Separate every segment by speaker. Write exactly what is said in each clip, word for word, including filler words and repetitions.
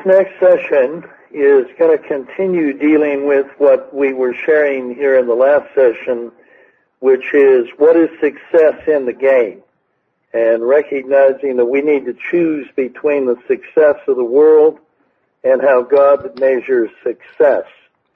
Speaker 1: next session is going to continue dealing with what we were sharing here in the last session, which is what is success in the game, and recognizing that we need to choose between the success of the world and how God measures success.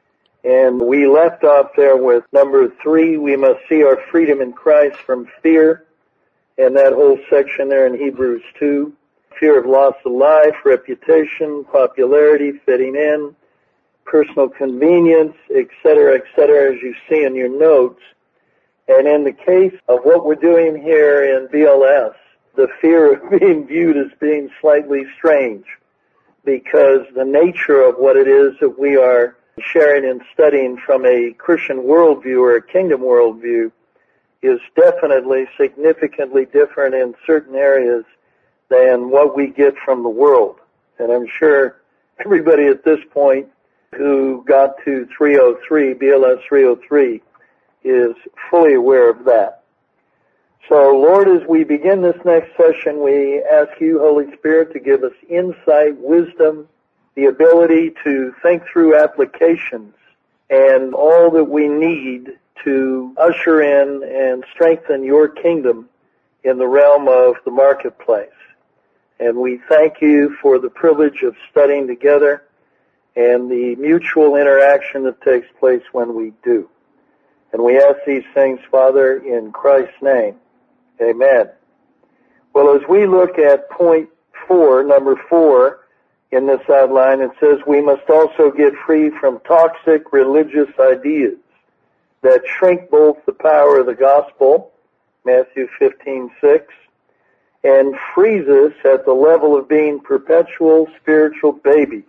Speaker 1: And we left off there with number three, we must see our freedom in Christ from fear, and that whole section there in Hebrews two. Fear of loss of life, reputation, popularity, fitting in, personal convenience, et cetera, et cetera, as you see in your notes. And in the case of what we're doing here in B L S, the fear of being viewed as being slightly strange, because the nature of what it is that we are sharing and studying from a Christian worldview or a kingdom worldview is definitely significantly different in certain areas than what we get from the world. And I'm sure everybody at this point who got to three oh three, B L S three oh three, is fully aware of that. So, Lord, as we begin this next session, we ask you, Holy Spirit, to give us insight, wisdom, the ability to think through applications, and all that we need to usher in and strengthen your kingdom in the realm of the marketplace. And we thank you for the privilege of studying together and the mutual interaction that takes place when we do. And we ask these things, Father, in Christ's name. Amen. Well, as we look at point four, number four in this outline, it says we must also get free from toxic religious ideas that shrink both the power of the gospel, Matthew fifteen six, and frees us at the level of being perpetual spiritual babies.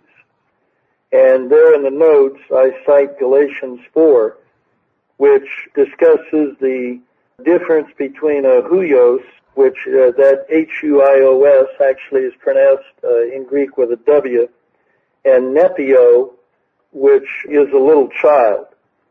Speaker 1: And there in the notes, I cite Galatians four, which discusses the difference between a huios, which uh, that H U I O S actually is pronounced uh, in Greek with a W, and nepio, which is a little child.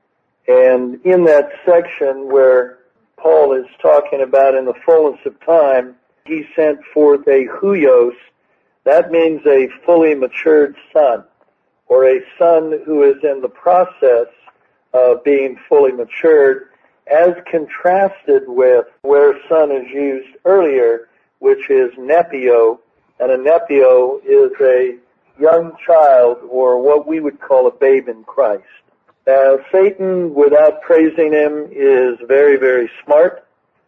Speaker 1: And in that section where Paul is talking about in the fullness of time, he sent forth a huios. That means a fully matured son, or a son who is in the process of being fully matured, as contrasted with where son is used earlier, which is nepio, and a nepio is a young child, or what we would call a babe in Christ. Now, Satan, without praising him, is very, very smart.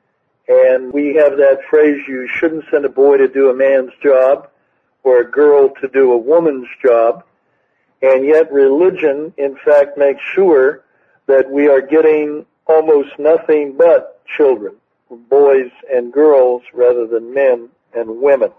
Speaker 1: And we have that phrase, you shouldn't send a boy to do a man's job or a girl to do a woman's job. And yet religion, in fact, makes sure that we are getting almost nothing but children, boys and girls, rather than men and women.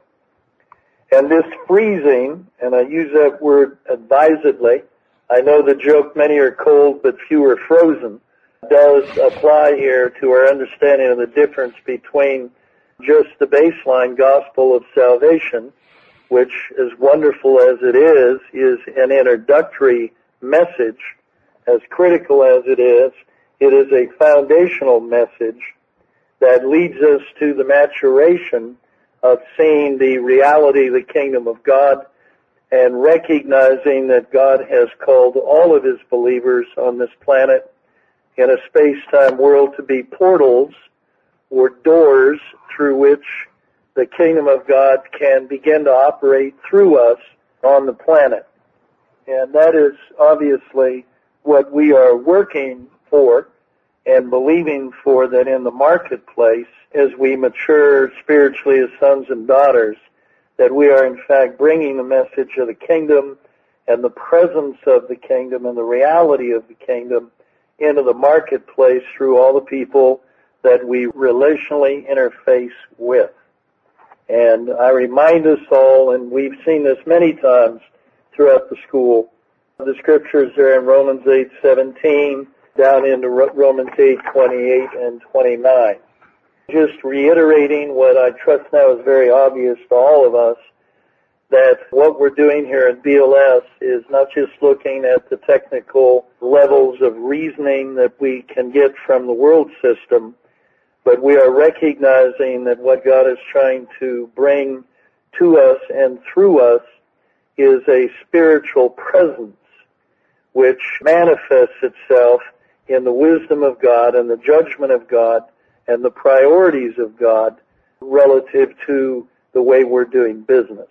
Speaker 1: And this freezing, and I use that word advisedly, I know the joke, many are cold but few are frozen, does apply here to our understanding of the difference between just the baseline gospel of salvation, which, as wonderful as it is, is an introductory message. As critical as it is, it is a foundational message that leads us to the maturation of seeing the reality of the kingdom of God and recognizing that God has called all of his believers on this planet in a space-time world to be portals or doors through which the kingdom of God can begin to operate through us on the planet. And that is obviously what we are working for and believing for, that in the marketplace, as we mature spiritually as sons and daughters, that we are in fact bringing the message of the kingdom and the presence of the kingdom and the reality of the kingdom into the marketplace through all the people that we relationally interface with. And I remind us all, and we've seen this many times throughout the school, the scriptures are in Romans eight seventeen down into Romans eight twenty-eight and twenty-nine. Just reiterating what I trust now is very obvious to all of us, that what we're doing here at B L S is not just looking at the technical levels of reasoning that we can get from the world system, but we are recognizing that what God is trying to bring to us and through us is a spiritual presence which manifests itself in the wisdom of God and the judgment of God and the priorities of God relative to the way we're doing business.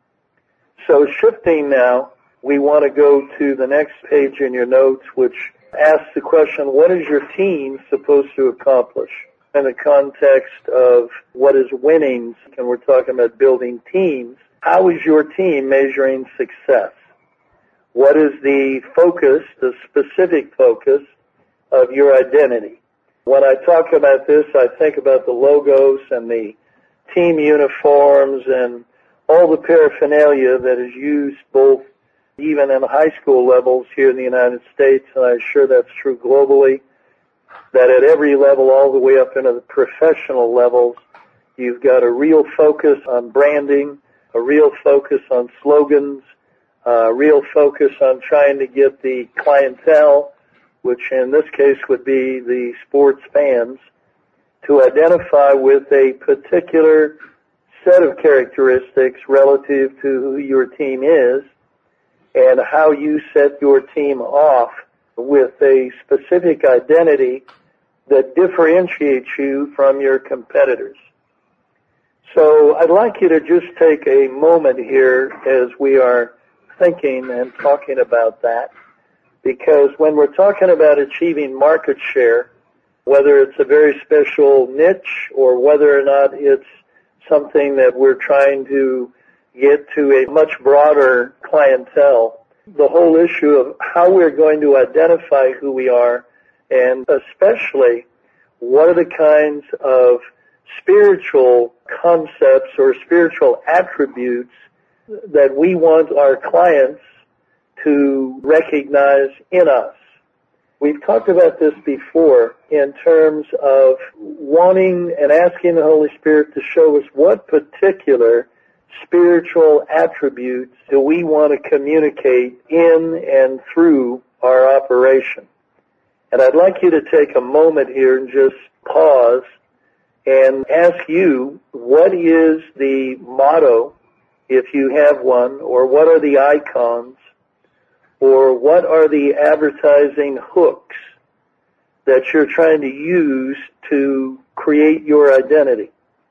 Speaker 1: So shifting now, we want to go to the next page in your notes, which asks the question, what is your team supposed to accomplish? In the context of what is winning, and we're talking about building teams, how is your team measuring success? What is the focus, the specific focus of your identity? When I talk about this, I think about the logos and the team uniforms and all the paraphernalia that is used both even in high school levels here in the United States, and I'm sure that's true globally, that at every level all the way up into the professional levels, you've got a real focus on branding, a real focus on slogans, a real focus on trying to get the clientele, which in this case would be the sports fans, to identify with a particular set of characteristics relative to who your team is and how you set your team off with a specific identity that differentiates you from your competitors. So I'd like you to just take a moment here as we are thinking and talking about that, because when we're talking about achieving market share, whether it's a very special niche or whether or not it's something that we're trying to get to a much broader clientele, the whole issue of how we're going to identify who we are, and especially what are the kinds of spiritual concepts or spiritual attributes that we want our clients to recognize in us. We've talked about this before in terms of wanting and asking the Holy Spirit to show us what particular spiritual attributes do we want to communicate in and through our operation. And I'd like you to take a moment here and just pause and ask you, what is the motto, if you have one, or what are the icons, or what are the advertising hooks that you're trying to use to create your identity?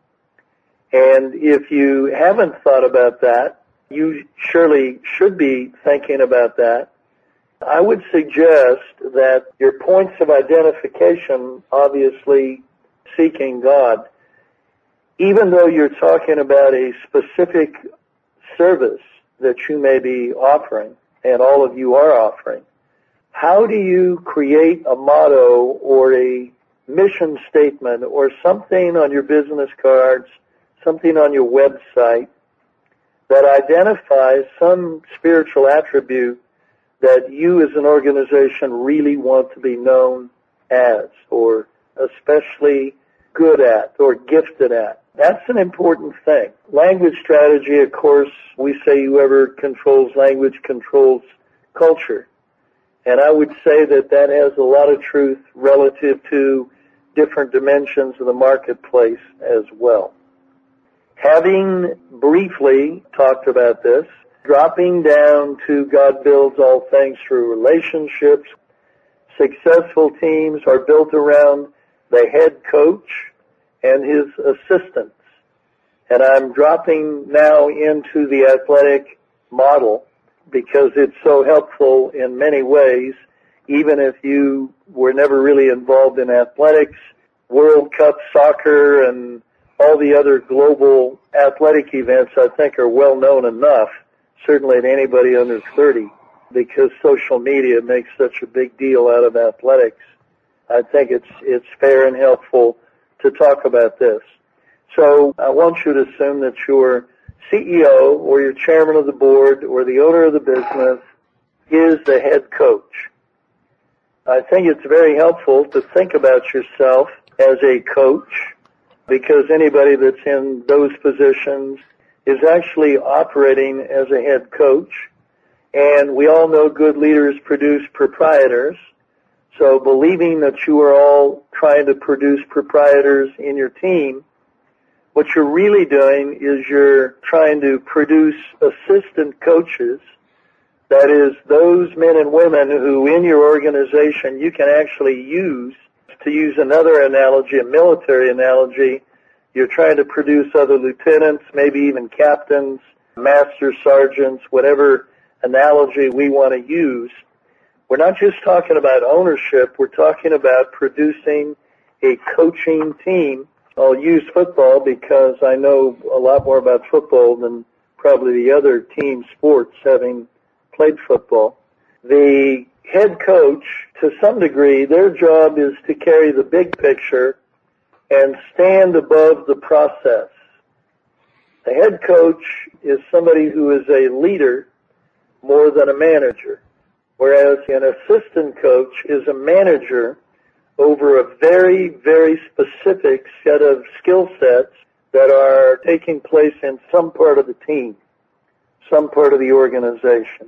Speaker 1: And if you haven't thought about that, you surely should be thinking about that. I would suggest that your points of identification, obviously seeking God, even though you're talking about a specific service that you may be offering, and all of you are offering, how do you create a motto or a mission statement or something on your business cards, something on your website that identifies some spiritual attribute that you as an organization really want to be known as, or especially good at, or gifted at? That's an important thing. Language strategy, of course, we say whoever controls language controls culture. And I would say that that has a lot of truth relative to different dimensions of the marketplace as well. Having briefly talked about this, dropping down to God builds all things through relationships, successful teams are built around the head coach and his assistants. And I'm dropping now into the athletic model because it's so helpful in many ways, even if you were never really involved in athletics. World Cup soccer and all the other global athletic events, I think, are well known enough, certainly to anybody under thirty, because social media makes such a big deal out of athletics. I think it's it's fair and helpful to talk about this. So I want you to assume that your C E O or your chairman of the board or the owner of the business is the head coach. I think it's very helpful to think about yourself as a coach, because anybody that's in those positions is actually operating as a head coach. And we all know good leaders produce proprietors. So believing that you are all trying to produce proprietors in your team, What you're really doing is you're trying to produce assistant coaches, that is, those men and women who in your organization you can actually use. To use another analogy, a military analogy, you're trying to produce other lieutenants, maybe even captains, master sergeants, whatever analogy we want to use. We're not just talking about ownership, we're talking about producing a coaching team. I'll use football because I know a lot more about football than probably the other team sports, having played football. The head coach, to some degree, their job is to carry the big picture and stand above the process. The head coach is somebody who is a leader more than a manager, whereas an assistant coach is a manager over a very, very specific set of skill sets that are taking place in some part of the team, some part of the organization.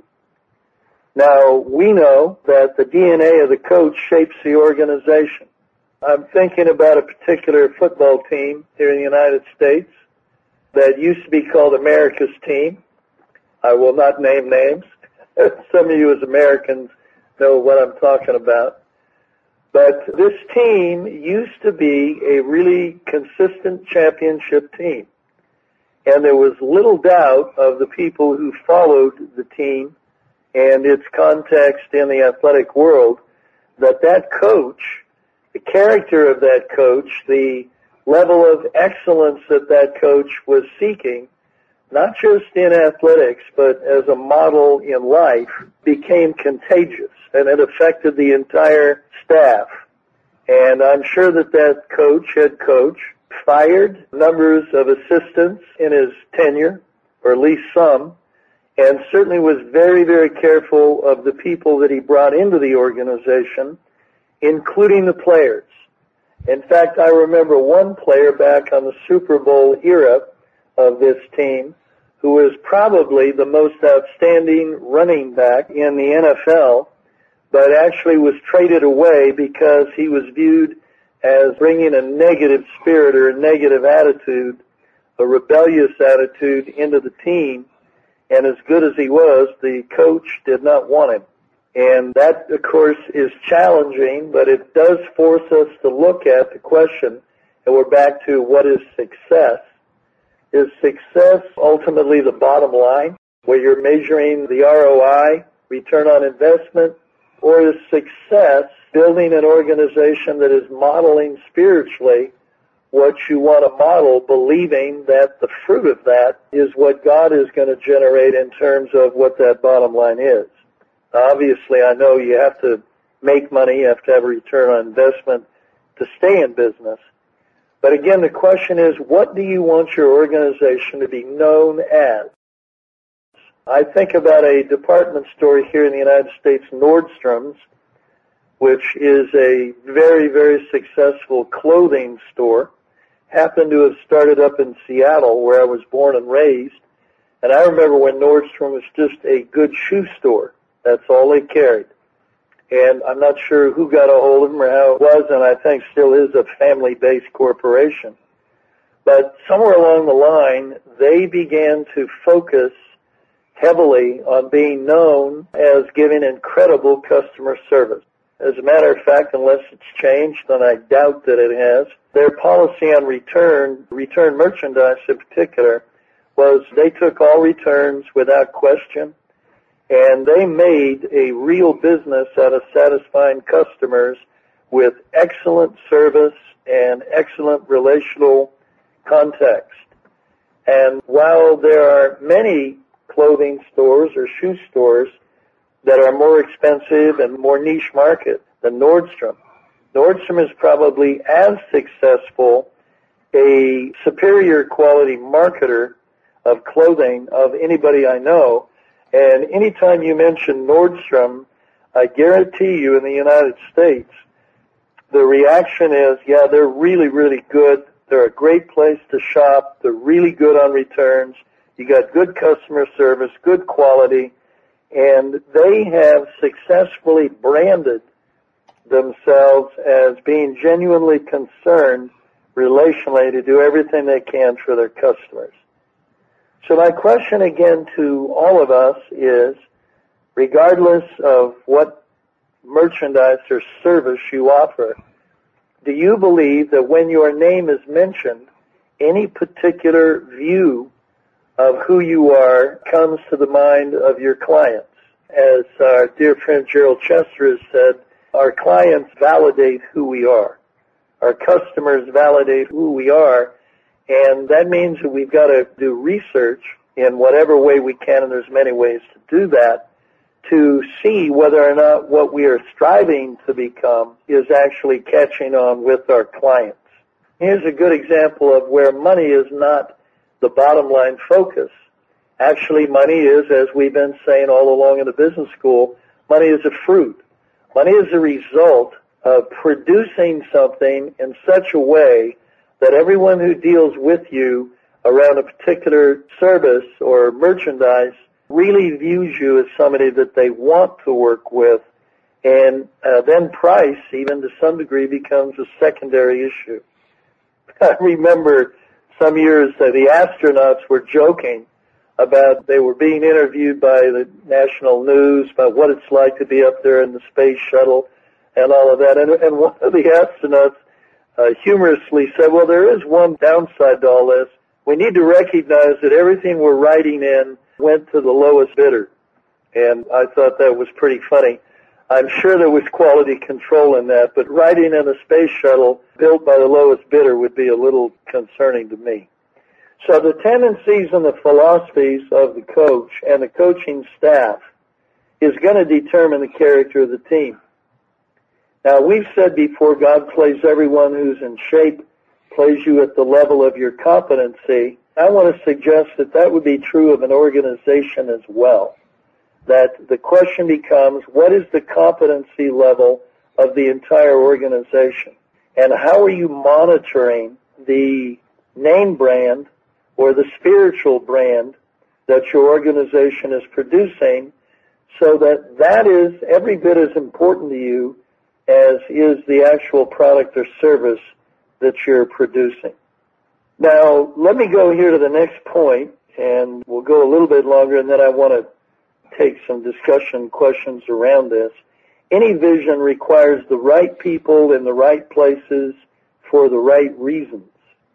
Speaker 1: Now, we know that the D N A of the coach shapes the organization. I'm thinking about a particular football team here in the United States that used to be called America's Team. I will not name names. Some of you as Americans know what I'm talking about. But this team used to be a really consistent championship team. And there was little doubt of the people who followed the team and its context in the athletic world that that coach, the character of that coach, the level of excellence that that coach was seeking, not just in athletics, but as a model in life, became contagious, and it affected the entire staff. And I'm sure that that coach, head coach, fired numbers of assistants in his tenure, or at least some, and certainly was very, very careful of the people that he brought into the organization, including the players. In fact, I remember one player back on the Super Bowl era of this team who was probably the most outstanding running back in the N F L, but actually was traded away because he was viewed as bringing a negative spirit or a negative attitude, a rebellious attitude into the team. And as good as he was, the coach did not want him. And that, of course, is challenging, but it does force us to look at the question, and we're back to what is success. Is success ultimately the bottom line, where you're measuring the R O I, return on investment, or is success building an organization that is modeling spiritually what you want to model, believing that the fruit of that is what God is going to generate in terms of what that bottom line is? Obviously, I know you have to make money, you have to have a return on investment to stay in business. But again, the question is, what do you want your organization to be known as? I think about a department store here in the United States, Nordstrom's, which is a very, very successful clothing store. Happened to have started up in Seattle, where I was born and raised. And I remember when Nordstrom was just a good shoe store. That's all they carried. And I'm not sure who got a hold of them or how it was, and I think still is a family-based corporation. But somewhere along the line, they began to focus heavily on being known as giving incredible customer service. As a matter of fact, unless it's changed, and I doubt that it has, their policy on return, return merchandise in particular, was they took all returns without question, and they made a real business out of satisfying customers with excellent service and excellent relational context. And while there are many clothing stores or shoe stores that are more expensive and more niche market than Nordstrom, Nordstrom is probably as successful a superior quality marketer of clothing of anybody I know. And anytime you mention Nordstrom, I guarantee you in the United States, the reaction is, yeah, they're really, really good. They're a great place to shop. They're really good on returns. You got good customer service, good quality, and they have successfully branded themselves as being genuinely concerned relationally to do everything they can for their customers. So my question again to all of us is, regardless of what merchandise or service you offer, do you believe that when your name is mentioned, any particular view of who you are comes to the mind of your clients? As our dear friend Gerald Chester has said, our clients validate who we are. Our customers validate who we are, and that means that we've got to do research in whatever way we can, and there's many ways to do that, to see whether or not what we are striving to become is actually catching on with our clients. Here's a good example of where money is not the bottom line focus. Actually, money is, as we've been saying all along in the business school, money is a fruit. Money is a result of producing something in such a way that everyone who deals with you around a particular service or merchandise really views you as somebody that they want to work with, and uh, then price, even to some degree, becomes a secondary issue. I remember some years uh, the astronauts were joking about they were being interviewed by the national news about what it's like to be up there in the space shuttle and all of that. And, and one of the astronauts uh, humorously said, well, there is one downside to all this. We need to recognize that everything we're writing in went to the lowest bidder. And I thought that was pretty funny. I'm sure there was quality control in that, but writing in a space shuttle built by the lowest bidder would be a little concerning to me. So the tendencies and the philosophies of the coach and the coaching staff is going to determine the character of the team. Now, we've said before, God plays everyone who's in shape, plays you at the level of your competency. I want to suggest that that would be true of an organization as well. That the question becomes, what is the competency level of the entire organization? And how are you monitoring the name brand or the spiritual brand that your organization is producing so that that is every bit as important to you as is the actual product or service that you're producing? Now, let me go here to the next point, and we'll go a little bit longer, and then I want to take some discussion questions around this. Any vision requires the right people in the right places for the right reasons.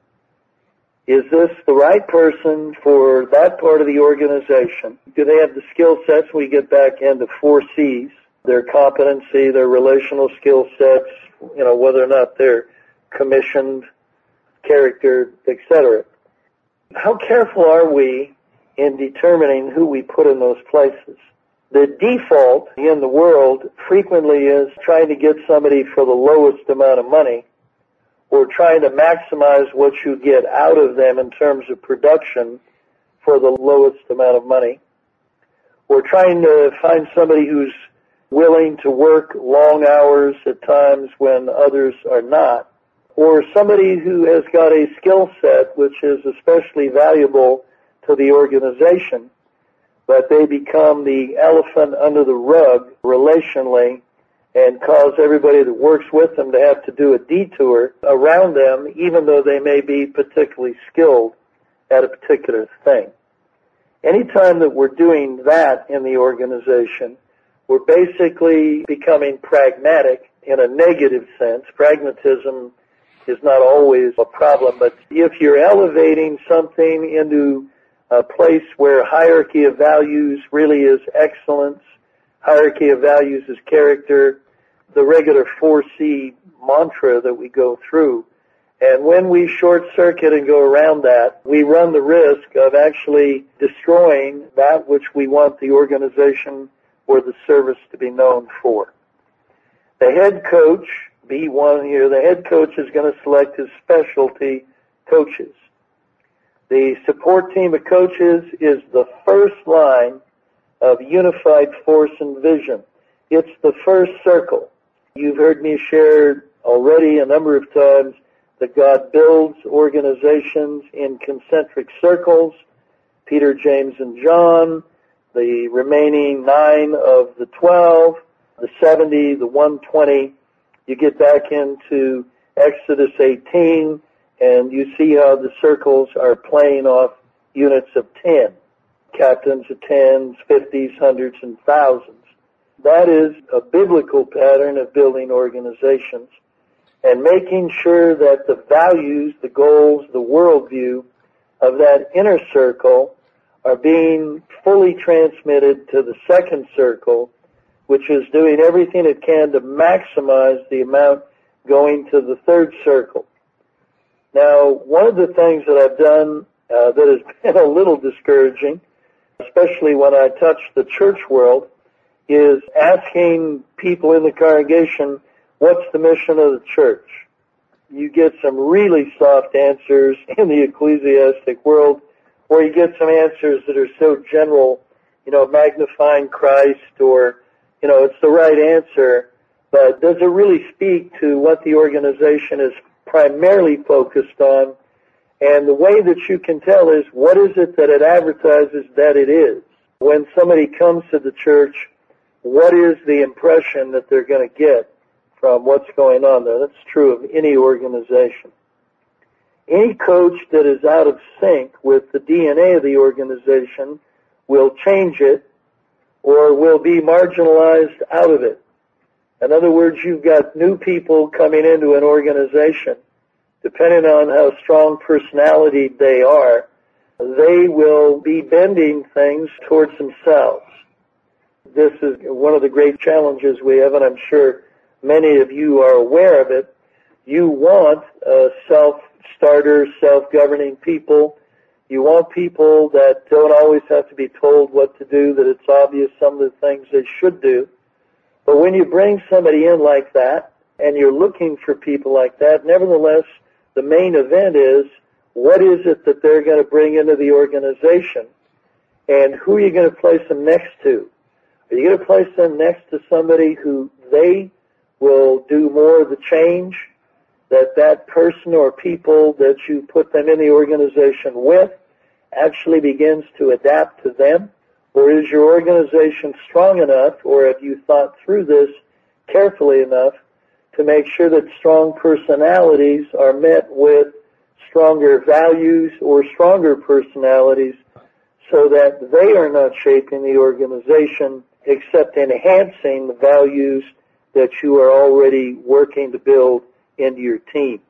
Speaker 1: Is this the right person for that part of the organization? Do they have the skill sets? We get back into four C's, their competency, their relational skill sets, you know, whether or not they're commissioned, character, et cetera. How careful are we in determining who we put in those places? The default in the world frequently is trying to get somebody for the lowest amount of money, or trying to maximize what you get out of them in terms of production for the lowest amount of money, or trying to find somebody who's willing to work long hours at times when others are not, or somebody who has got a skill set which is especially valuable to the organization, but they become the elephant under the rug relationally and cause everybody that works with them to have to do a detour around them, even though they may be particularly skilled at a particular thing. Anytime that we're doing that in the organization, we're basically becoming pragmatic in a negative sense. Pragmatism is not always a problem, but if you're elevating something into a place where hierarchy of values really is excellence, hierarchy of values is character, the regular four C mantra that we go through. And when we short circuit and go around that, we run the risk of actually destroying that which we want the organization or the service to be known for. The head coach, B one here, the head coach is going to select his specialty coaches. The support team of coaches is the first line of unified force and vision. It's the first circle. You've heard me share already a number of times that God builds organizations in concentric circles. Peter, James, and John, the remaining nine of the twelve, the seventy, the one hundred twenty. You get back into Exodus eighteen, and you see how the circles are playing off units of ten, captains of tens, fifties, hundreds, and thousands. That is a biblical pattern of building organizations and making sure that the values, the goals, the worldview of that inner circle are being fully transmitted to the second circle, which is doing everything it can to maximize the amount going to the third circle. Now, one of the things that I've done uh, that has been a little discouraging, especially when I touch the church world, is asking people in the congregation, what's the mission of the church? You get some really soft answers in the ecclesiastic world, or you get some answers that are so general, you know, magnifying Christ, or, you know, it's the right answer, but does it really speak to what the organization is primarily focused on? And the way that you can tell is, what is it that it advertises that it is? When somebody comes to the church, what is the impression that they're going to get from what's going on there? That's true of any organization. Any coach that is out of sync with the D N A of the organization will change it or will be marginalized out of it. In other words, you've got new people coming into an organization. Depending on how strong personality they are, they will be bending things towards themselves. This is one of the great challenges we have, and I'm sure many of you are aware of it. You want uh, self-starter, self-governing people. You want people that don't always have to be told what to do, that it's obvious some of the things they should do. But when you bring somebody in like that, and you're looking for people like that, nevertheless, the main event is, what is it that they're going to bring into the organization, and who are you going to place them next to? Are you going to place them next to somebody who they will do more of the change, that that person or people that you put them in the organization with actually begins to adapt to them? Or is your organization strong enough, or have you thought through this carefully enough to make sure that strong personalities are met with stronger values or stronger personalities so that they are not shaping the organization except enhancing the values that you are already working to build into your team?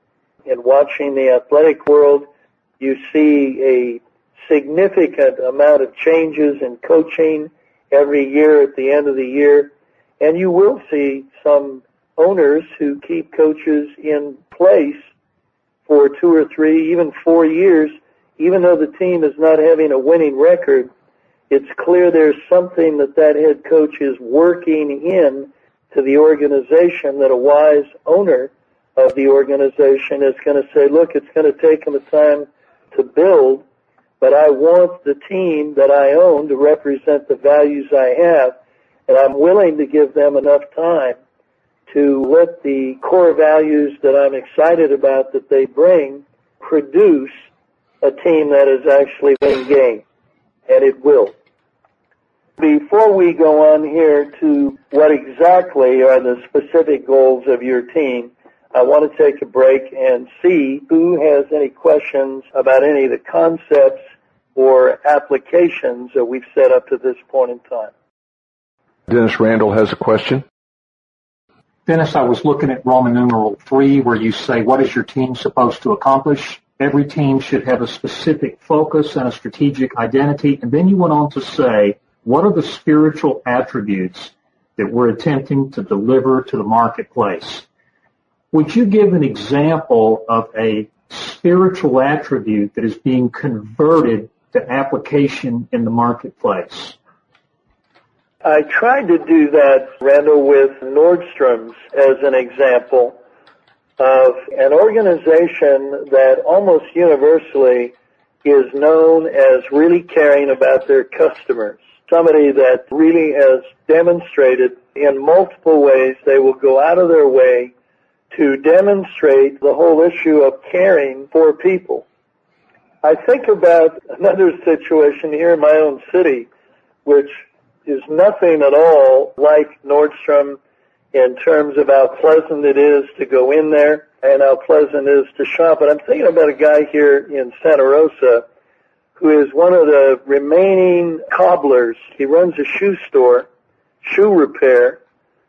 Speaker 1: In watching the athletic world, you see a significant amount of changes in coaching every year at the end of the year, and you will see some owners who keep coaches in place for two or three, even four years, even though the team is not having a winning record. It's clear there's something that that head coach is working in to the organization that a wise owner of the organization is going to say, look, it's going to take them a time to build, but I want the team that I own to represent the values I have, and I'm willing to give them enough time to let the core values that I'm excited about that they bring produce a team that is actually winning game, and it will. Before we go on here to what exactly are the specific goals of your team, I want to take a break and see who has any questions about any of the concepts or applications that we've set up to this point in time.
Speaker 2: Dennis Randall has a question.
Speaker 3: Dennis, I was looking at Roman numeral three, where you say, what is your team supposed to accomplish? Every team should have a specific focus and a strategic identity. And then you went on to say, what are the spiritual attributes that we're attempting to deliver to the marketplace? Would you give an example of a spiritual attribute that is being converted to application in the marketplace?
Speaker 1: I tried to do that, Randall, with Nordstrom's as an example of an organization that almost universally is known as really caring about their customers. Somebody that really has demonstrated in multiple ways they will go out of their way to demonstrate the whole issue of caring for people. I think about another situation here in my own city, which is nothing at all like Nordstrom in terms of how pleasant it is to go in there and how pleasant it is to shop. But I'm thinking about a guy here in Santa Rosa who is one of the remaining cobblers. He runs a shoe store, shoe repair,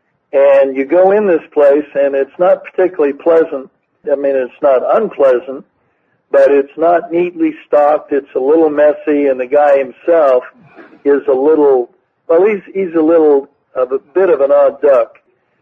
Speaker 1: and you go in this place and it's not particularly pleasant. I mean, it's not unpleasant, but it's not neatly stocked. It's a little messy, and the guy himself is a little, well, he's, he's a little of a bit of an odd duck.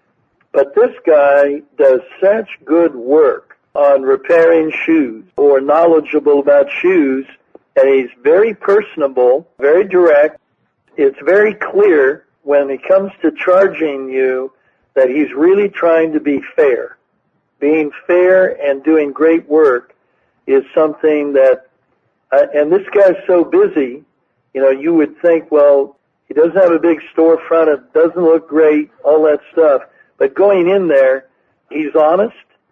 Speaker 1: But this guy does such good work on repairing shoes or knowledgeable about shoes, and he's very personable, very direct. It's very clear when it comes to charging you that he's really trying to be fair. Being fair and doing great work is something that, uh, and this guy's so busy, you know, you would think, well, he doesn't have a big storefront, it doesn't look great, all that stuff. But going in there, he's honest,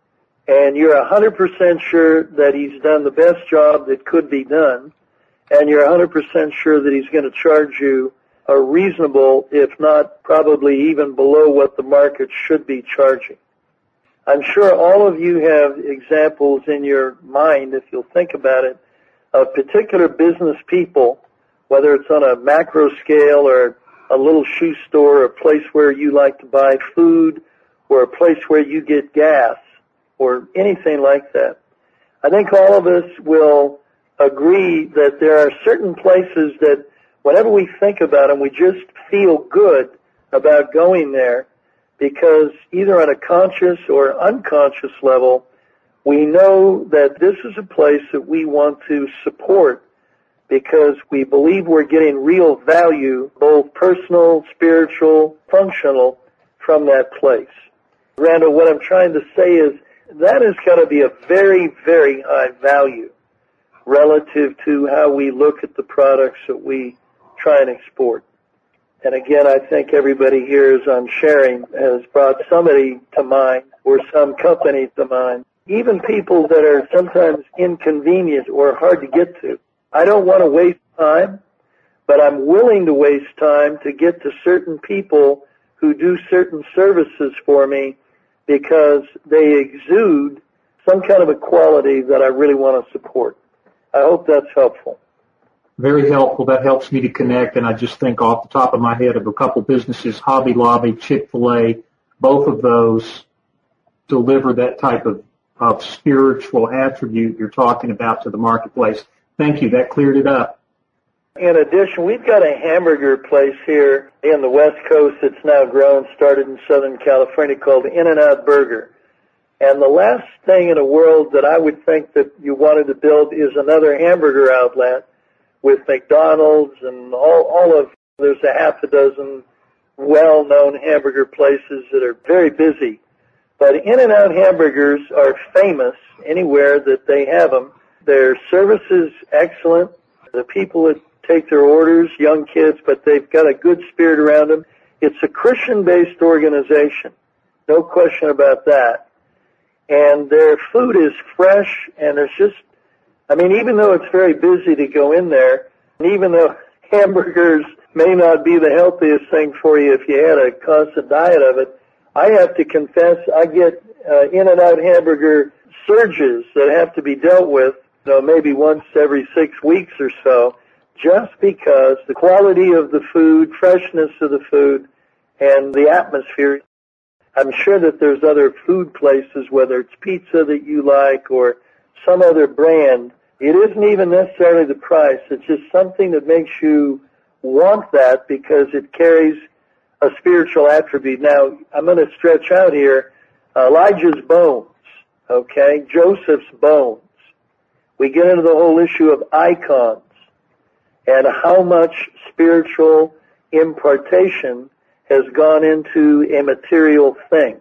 Speaker 1: and you're one hundred percent sure that he's done the best job that could be done, and you're one hundred percent sure that he's going to charge you a reasonable, if not probably even below what the market should be charging. I'm sure all of you have examples in your mind, if you'll think about it, of particular business people, whether it's on a macro scale or a little shoe store, or a place where you like to buy food, or a place where you get gas, or anything like that. I think all of us will agree that there are certain places that whenever we think about them, we just feel good about going there, because either on a conscious or unconscious level, we know that this is a place that we want to support because we believe we're getting real value, both personal, spiritual, functional, from that place. Randall, what I'm trying to say is that has got to be a very, very high value relative to how we look at the products that we try and export. And again, I think everybody here, as I'm sharing, has brought somebody to mind or some company to mind, even people that are sometimes inconvenient or hard to get to. I don't want to waste time, but I'm willing to waste time to get to certain people who do certain services for me because they exude some kind of a quality that I really want to support. I hope that's helpful.
Speaker 3: Very helpful. That helps me to connect, and I just think off the top of my head of a couple businesses, Hobby Lobby, Chick-fil-A, both of those deliver that type of, of spiritual attribute you're talking about to the marketplace. Thank you. That cleared it up.
Speaker 1: In addition, we've got a hamburger place here in the West Coast that's now grown, started in Southern California, called In-N-Out Burger. And the last thing in the world that I would think that you wanted to build is another hamburger outlet with McDonald's and all, all of, there's a half a dozen well-known hamburger places that are very busy. But In-N-Out hamburgers are famous anywhere that they have them. Their service is excellent. The people that take their orders, young kids, but they've got a good spirit around them. It's a Christian-based organization, no question about that. And their food is fresh, and it's just, I mean, even though it's very busy to go in there, and even though hamburgers may not be the healthiest thing for you if you had a constant diet of it, I have to confess I get uh, In-N-Out hamburger surges that have to be dealt with, you know, maybe once every six weeks or so, just because the quality of the food, freshness of the food, and the atmosphere. I'm sure that there's other food places, whether it's pizza that you like or some other brand. It isn't even necessarily the price. It's just something that makes you want that because it carries a spiritual attribute. Now, I'm going to stretch out here. Elijah's bones, okay? Joseph's bones. We get into the whole issue of icons and how much spiritual impartation has gone into a material thing.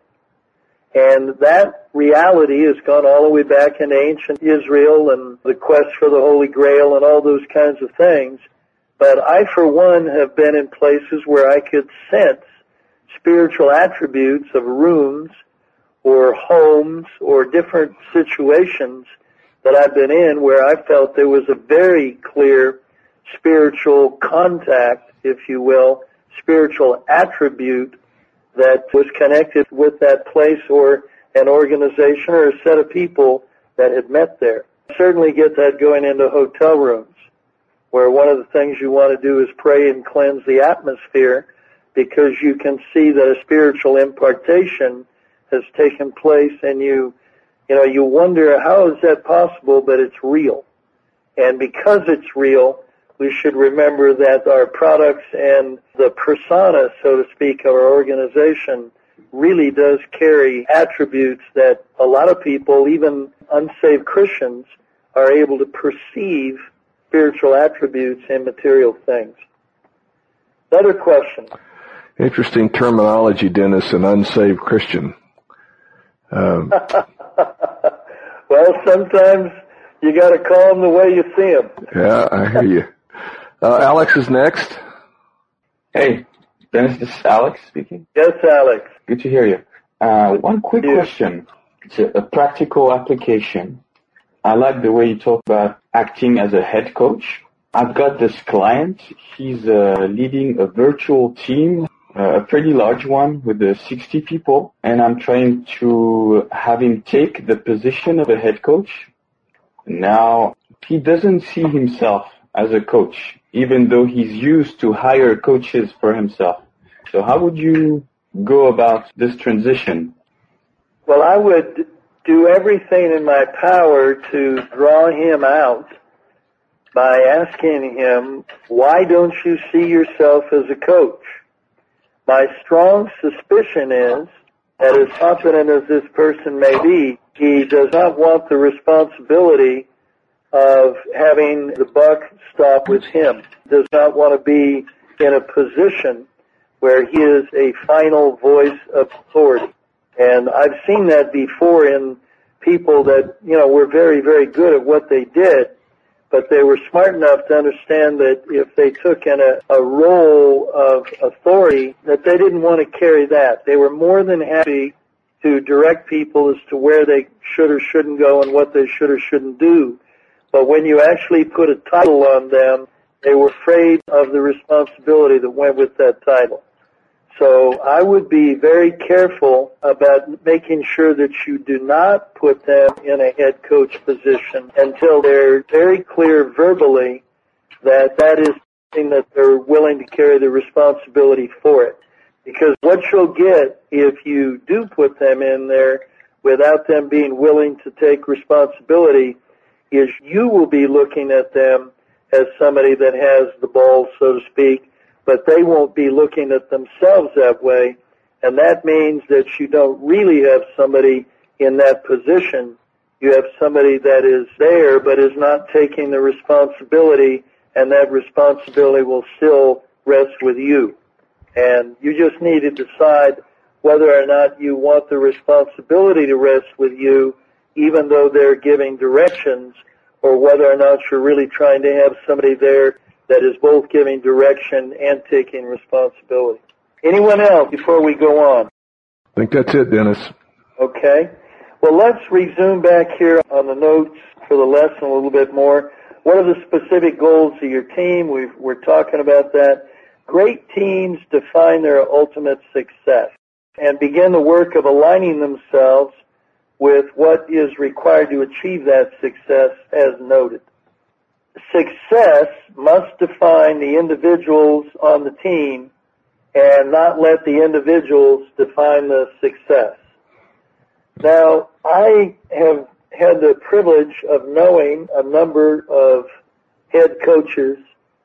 Speaker 1: And that reality has gone all the way back into ancient Israel and the quest for the Holy Grail and all those kinds of things. But I, for one, have been in places where I could sense spiritual attributes of rooms or homes or different situations that I've been in where I felt there was a very clear spiritual contact, if you will, spiritual attribute that was connected with that place or an organization or a set of people that had met there. Certainly get that going into hotel rooms, where one of the things you want to do is pray and cleanse the atmosphere, because you can see that a spiritual impartation has taken place, and you, you know, you wonder, how is that possible? But it's real. And because it's real, we should remember that our products and the persona, so to speak, of our organization really does carry attributes that a lot of people, even unsaved Christians, are able to perceive spiritual attributes in material things. Another question.
Speaker 2: Interesting terminology, Dennis, an unsaved Christian. Um.
Speaker 1: Well, sometimes you got to call them the way you see them.
Speaker 2: Yeah, I hear you. Uh, Alex is next.
Speaker 4: Hey, Dennis, this is Alex speaking.
Speaker 1: Yes, Alex.
Speaker 4: Good to hear you. Uh, one quick
Speaker 1: Yeah.
Speaker 4: question. It's a, a practical application. I like the way you talk about acting as a head coach. I've got this client. He's uh, leading a virtual team, uh, a pretty large one with uh, sixty people, and I'm trying to have him take the position of a head coach. Now, he doesn't see himself as a coach, even though he's used to hire coaches for himself. So how would you go about this transition?
Speaker 1: Well, I would do everything in my power to draw him out by asking him, why don't you see yourself as a coach? My strong suspicion is that, as confident as this person may be, he does not want the responsibility of having the buck stop with him. Does not want to be in a position where he is a final voice of authority. And I've seen that before in people that, you know, were very, very good at what they did, but they were smart enough to understand that if they took in a, a role of authority, that they didn't want to carry that. They were more than happy to direct people as to where they should or shouldn't go and what they should or shouldn't do. But when you actually put a title on them, they were afraid of the responsibility that went with that title. So I would be very careful about making sure that you do not put them in a head coach position until they're very clear verbally that that is something that they're willing to carry the responsibility for it. Because what you'll get if you do put them in there without them being willing to take responsibility is you will be looking at them as somebody that has the balls, so to speak, but they won't be looking at themselves that way, and that means that you don't really have somebody in that position. You have somebody that is there but is not taking the responsibility, and that responsibility will still rest with you. And you just need to decide whether or not you want the responsibility to rest with you, even though they're giving directions, or whether or not you're really trying to have somebody there that is both giving direction and taking responsibility. Anyone else before we go on?
Speaker 2: I think that's it, Dennis.
Speaker 1: Okay. Well, let's resume back here on the notes for the lesson a little bit more. What are the specific goals of your team? We've, we're talking about that. Great teams define their ultimate success and begin the work of aligning themselves with what is required to achieve that success as noted. Success must define the individuals on the team and not let the individuals define the success. Now, I have had the privilege of knowing a number of head coaches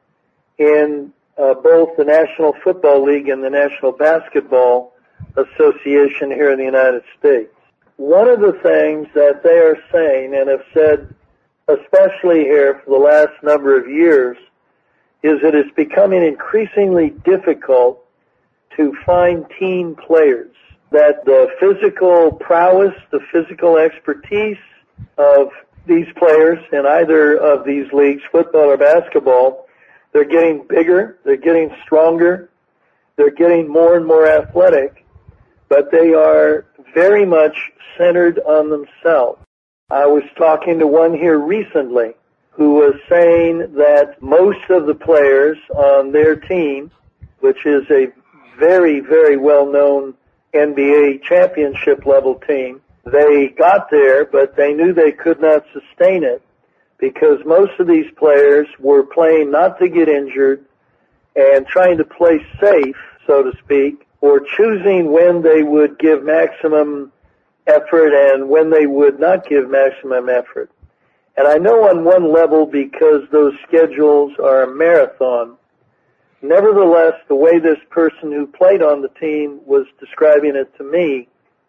Speaker 1: in uh, both the National Football League and the National Basketball Association here in the United States. One of the things that they are saying and have said, especially here for the last number of years, is that it's becoming increasingly difficult to find team players, that the physical prowess, the physical expertise of these players in either of these leagues, football or basketball, they're getting bigger, they're getting stronger, they're getting more and more athletic, but they are very much centered on themselves. I was talking to one here recently who was saying that most of the players on their team, which is a very, very well-known N B A championship level team. They got there, but they knew they could not sustain it because most of these players were playing not to get injured and trying to play safe, so to speak, or choosing when they would give maximum effort and when they would not give maximum effort. And I know on one level, because those schedules are a marathon, nevertheless, the way this person who played on the team was describing it to me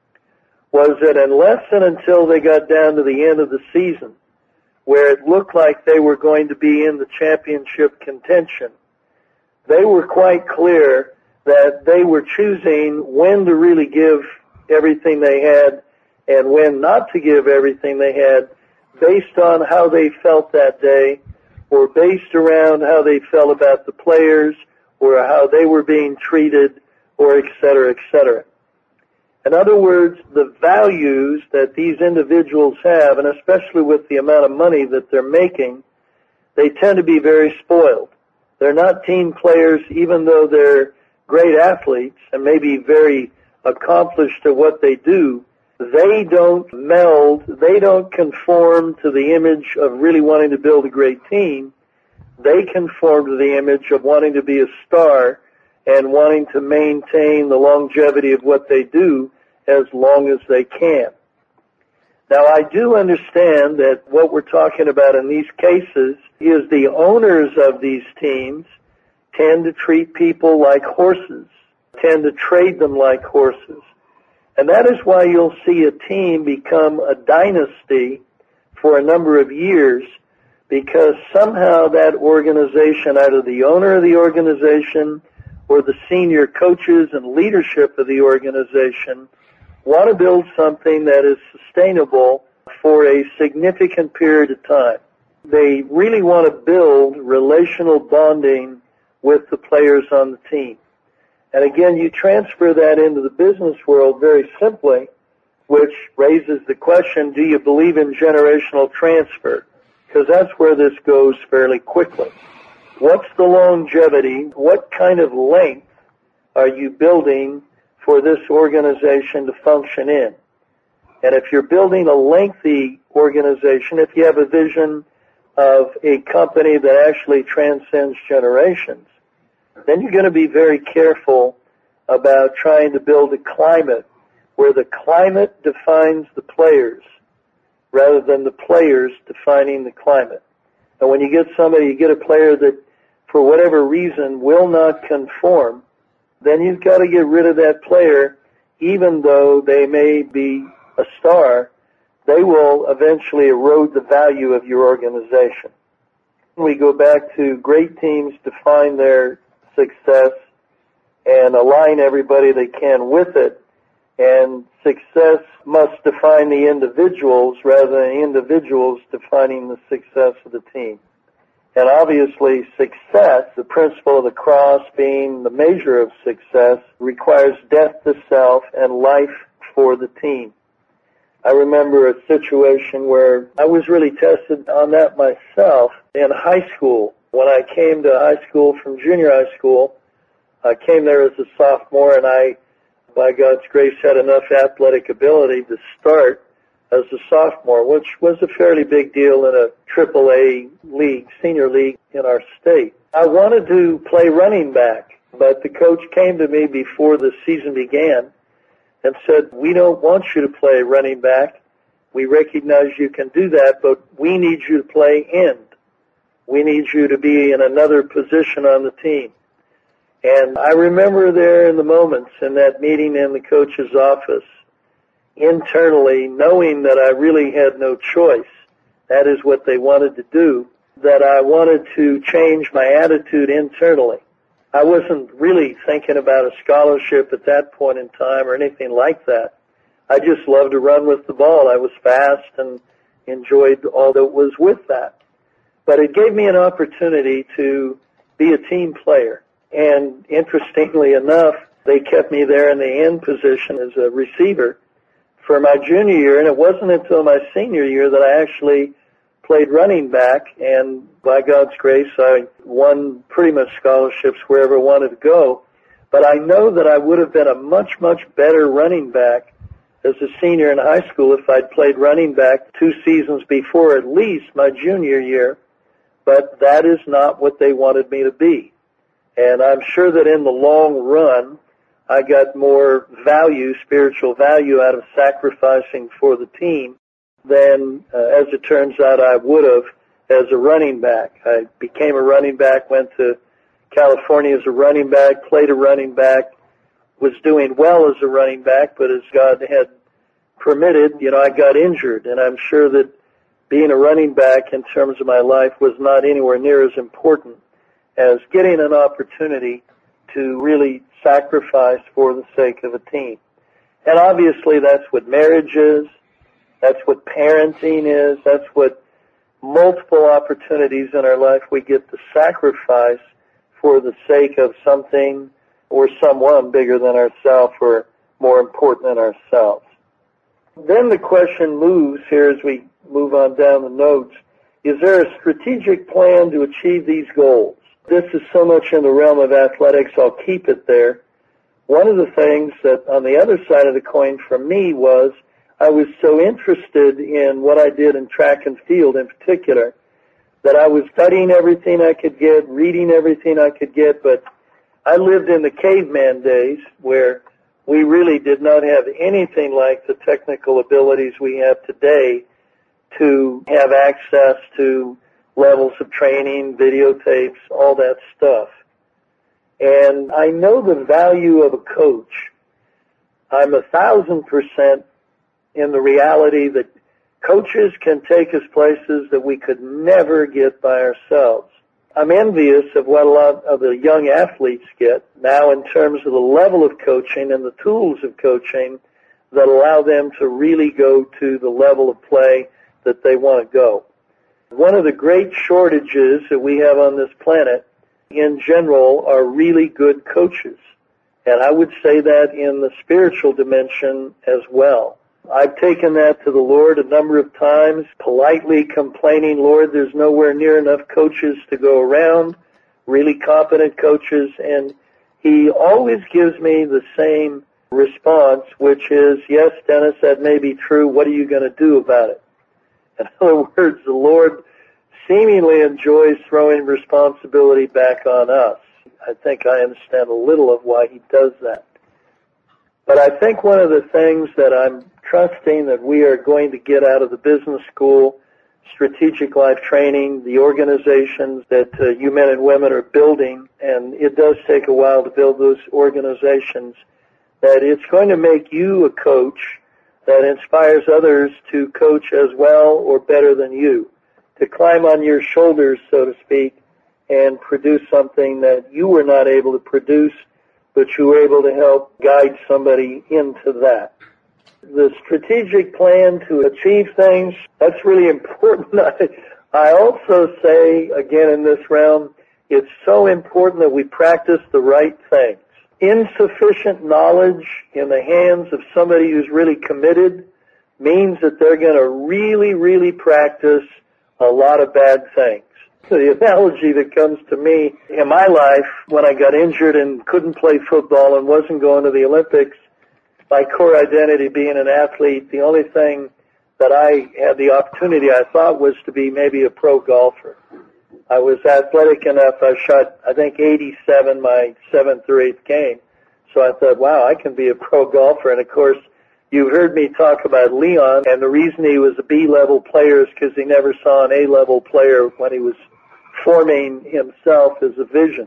Speaker 1: was that unless and until they got down to the end of the season, where it looked like they were going to be in the championship contention, they were quite clear that they were choosing when to really give everything they had and when not to give everything they had based on how they felt that day, or based around how they felt about the players, or how they were being treated, or et cetera, et cetera. In other words, the values that these individuals have, and especially with the amount of money that they're making, they tend to be very spoiled. They're not team players, even though they're great athletes and maybe very accomplished at what they do. They don't meld, they don't conform to the image of really wanting to build a great team. They conform to the image of wanting to be a star and wanting to maintain the longevity of what they do as long as they can. Now, I do understand that what we're talking about in these cases is the owners of these teams tend to treat people like horses, tend to trade them like horses. And that is why you'll see a team become a dynasty for a number of years, because somehow that organization, either the owner of the organization or the senior coaches and leadership of the organization, want to build something that is sustainable for a significant period of time. They really want to build relational bonding with the players on the team. And again, you transfer that into the business world very simply, which raises the question, do you believe in generational transfer? Because that's where this goes fairly quickly. What's the longevity? What kind of length are you building for this organization to function in? And if you're building a lengthy organization, if you have a vision of a company that actually transcends generations, then you're going to be very careful about trying to build a climate where the climate defines the players rather than the players defining the climate. And when you get somebody, you get a player that for whatever reason will not conform, then you've got to get rid of that player. Even though they may be a star, they will eventually erode the value of your organization. We go back to great teams define their success and align everybody they can with it, and success must define the individuals rather than the individuals defining the success of the team. And obviously success, the principle of the cross being the measure of success, requires death to self and life for the team. I remember a situation where I was really tested on that myself in high school. When I came to high school from junior high school, I came there as a sophomore, and I, by God's grace, had enough athletic ability to start as a sophomore, which was a fairly big deal in a triple A league, senior league in our state. I wanted to play running back, but the coach came to me before the season began and said, we don't want you to play running back. We recognize you can do that, but we need you to play end. We need you to be in another position on the team. And I remember there in the moments in that meeting in the coach's office, internally, knowing that I really had no choice, that is what they wanted to do, that I wanted to change my attitude internally. I wasn't really thinking about a scholarship at that point in time or anything like that. I just loved to run with the ball. I was fast and enjoyed all that was with that. But it gave me an opportunity to be a team player. And interestingly enough, they kept me there in the end position as a receiver for my junior year, and it wasn't until my senior year that I actually played running back, and by God's grace, I won pretty much scholarships wherever I wanted to go. But I know that I would have been a much, much better running back as a senior in high school if I'd played running back two seasons before, at least my junior year. But that is not what they wanted me to be. And I'm sure that in the long run, I got more value, spiritual value, out of sacrificing for the team than, uh, as it turns out, I would have as a running back. I became a running back, went to California as a running back, played a running back, was doing well as a running back, but as God had permitted, you know, I got injured. And I'm sure that being a running back in terms of my life was not anywhere near as important as getting an opportunity to really sacrifice for the sake of a team. And obviously that's what marriage is. That's what parenting is. That's what multiple opportunities in our life we get to sacrifice for the sake of something or someone bigger than ourselves or more important than ourselves. Then the question moves here as we move on down the notes. Is there a strategic plan to achieve these goals? This is so much in the realm of athletics, I'll keep it there. One of the things that on the other side of the coin for me was I was so interested in what I did in track and field in particular that I was studying everything I could get, reading everything I could get, but I lived in the caveman days where we really did not have anything like the technical abilities we have today to have access to levels of training, videotapes, all that stuff. And I know the value of a coach. I'm a thousand percent in the reality that coaches can take us places that we could never get by ourselves. I'm envious of what a lot of the young athletes get now in terms of the level of coaching and the tools of coaching that allow them to really go to the level of play that they want to go. One of the great shortages that we have on this planet in general are really good coaches. And I would say that in the spiritual dimension as well. I've taken that to the Lord a number of times, politely complaining, Lord, there's nowhere near enough coaches to go around, really competent coaches, and He always gives me the same response, which is, yes, Dennis, that may be true. What are you going to do about it? In other words, the Lord seemingly enjoys throwing responsibility back on us. I think I understand a little of why He does that. But I think one of the things that I'm trusting that we are going to get out of the business school, strategic life training, the organizations that uh, you men and women are building, and it does take a while to build those organizations, that it's going to make you a coach that inspires others to coach as well or better than you, to climb on your shoulders, so to speak, and produce something that you were not able to produce, but you were able to help guide somebody into that. The strategic plan to achieve things, that's really important. I, I also say, again in this realm, it's so important that we practice the right things. Insufficient knowledge in the hands of somebody who's really committed means that they're going to really, really practice a lot of bad things. The analogy that comes to me in my life when I got injured and couldn't play football and wasn't going to the Olympics, my core identity being an athlete, the only thing that I had the opportunity, I thought, was to be maybe a pro golfer. I was athletic enough. I shot, I think, eighty-seven my seventh or eighth game. So I thought, wow, I can be a pro golfer. And, of course, you've heard me talk about Leon, and the reason he was a B-level player is because he never saw an A-level player when he was forming himself as a vision.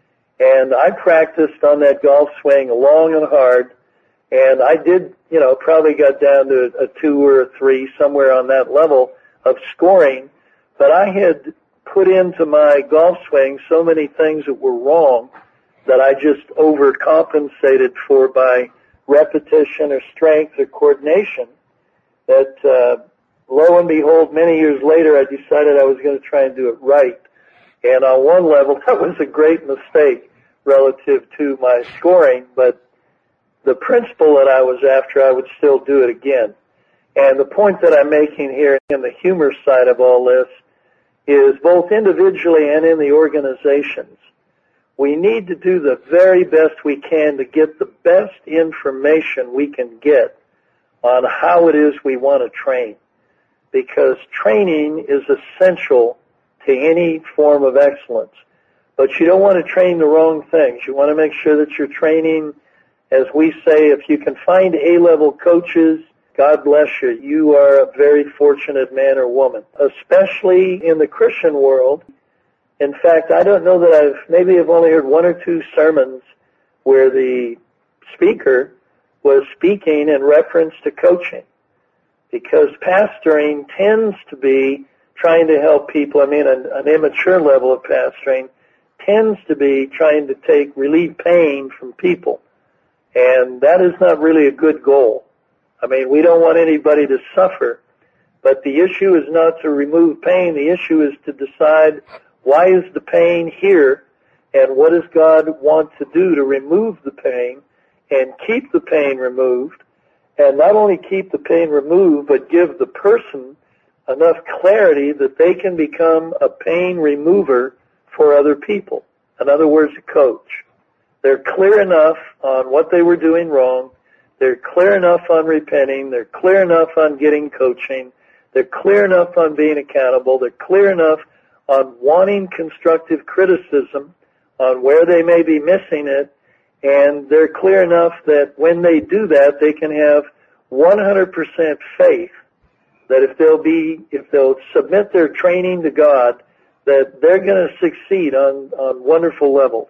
Speaker 1: And I practiced on that golf swing long and hard, and I did, you know, probably got down to a two or a three, somewhere on that level of scoring, but I had put into my golf swing so many things that were wrong that I just overcompensated for by repetition or strength or coordination that, uh, lo and behold, many years later, I decided I was going to try and do it right. And on one level, that was a great mistake relative to my scoring, but the principle that I was after, I would still do it again. And the point that I'm making here in the humor side of all this is both individually and in the organizations, We need to do the very best we can to get the best information we can get on how it is we want to train, because training is essential to any form of excellence. But you don't want to train the wrong things. You want to make sure that you're training, as we say, if you can find A-level coaches, God bless you. You are a very fortunate man or woman, especially in the Christian world. In fact, I don't know that I've, maybe I've only heard one or two sermons where the speaker was speaking in reference to coaching, because pastoring tends to be trying to help people. I mean, an, an immature level of pastoring tends to be trying to take, relieve pain from people. And that is not really a good goal. I mean, we don't want anybody to suffer, but the issue is not to remove pain. The issue is to decide, why is the pain here, and what does God want to do to remove the pain and keep the pain removed, and not only keep the pain removed, but give the person enough clarity that they can become a pain remover for other people. In other words, a coach. They're clear enough on what they were doing wrong. They're clear enough on repenting. They're clear enough on getting coaching. They're clear enough on being accountable. They're clear enough on wanting constructive criticism on where they may be missing it. And they're clear enough that when they do that, they can have one hundred percent faith that if they'll be, if they'll submit their training to God, that they're going to succeed on, on wonderful levels.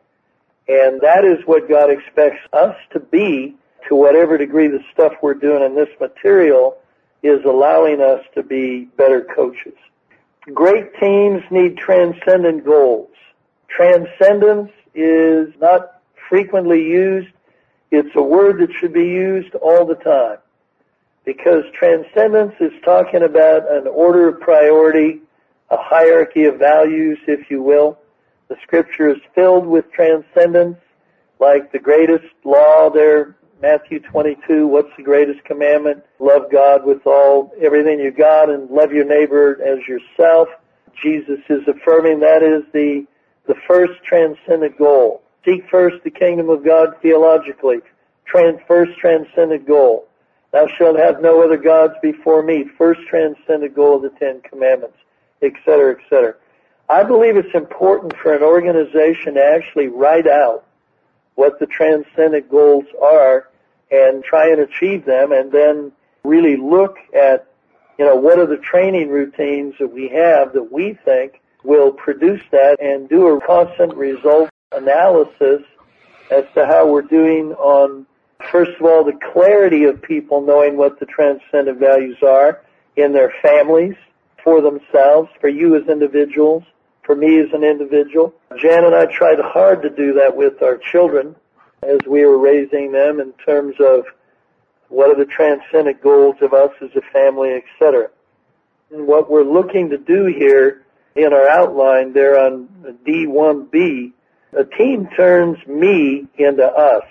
Speaker 1: And that is what God expects us to be, to whatever degree the stuff we're doing in this material is allowing us to be better coaches. Great teams need transcendent goals. Transcendence is not frequently used. It's a word that should be used all the time, because transcendence is talking about an order of priority, a hierarchy of values, if you will. The Scripture is filled with transcendence, like the greatest law there, Matthew twenty-two, what's the greatest commandment? Love God with all, everything you got, and love your neighbor as yourself. Jesus is affirming that is the, the first transcendent goal. Seek first the kingdom of God theologically. Trans, first transcendent goal. Thou shalt have no other gods before me. First transcendent goal of the Ten Commandments, et cetera, et cetera. I believe it's important for an organization to actually write out what the transcendent goals are and try and achieve them, and then really look at, you know, what are the training routines that we have that we think will produce that, and do a constant result analysis as to how we're doing on, first of all, the clarity of people knowing what the transcendent values are in their families, for themselves, for you as individuals, for me as an individual. Jan and I tried hard to do that with our children as we were raising them, in terms of what are the transcendent goals of us as a family, et cetera. And what we're looking to do here in our outline there on D one B, a team turns me into us.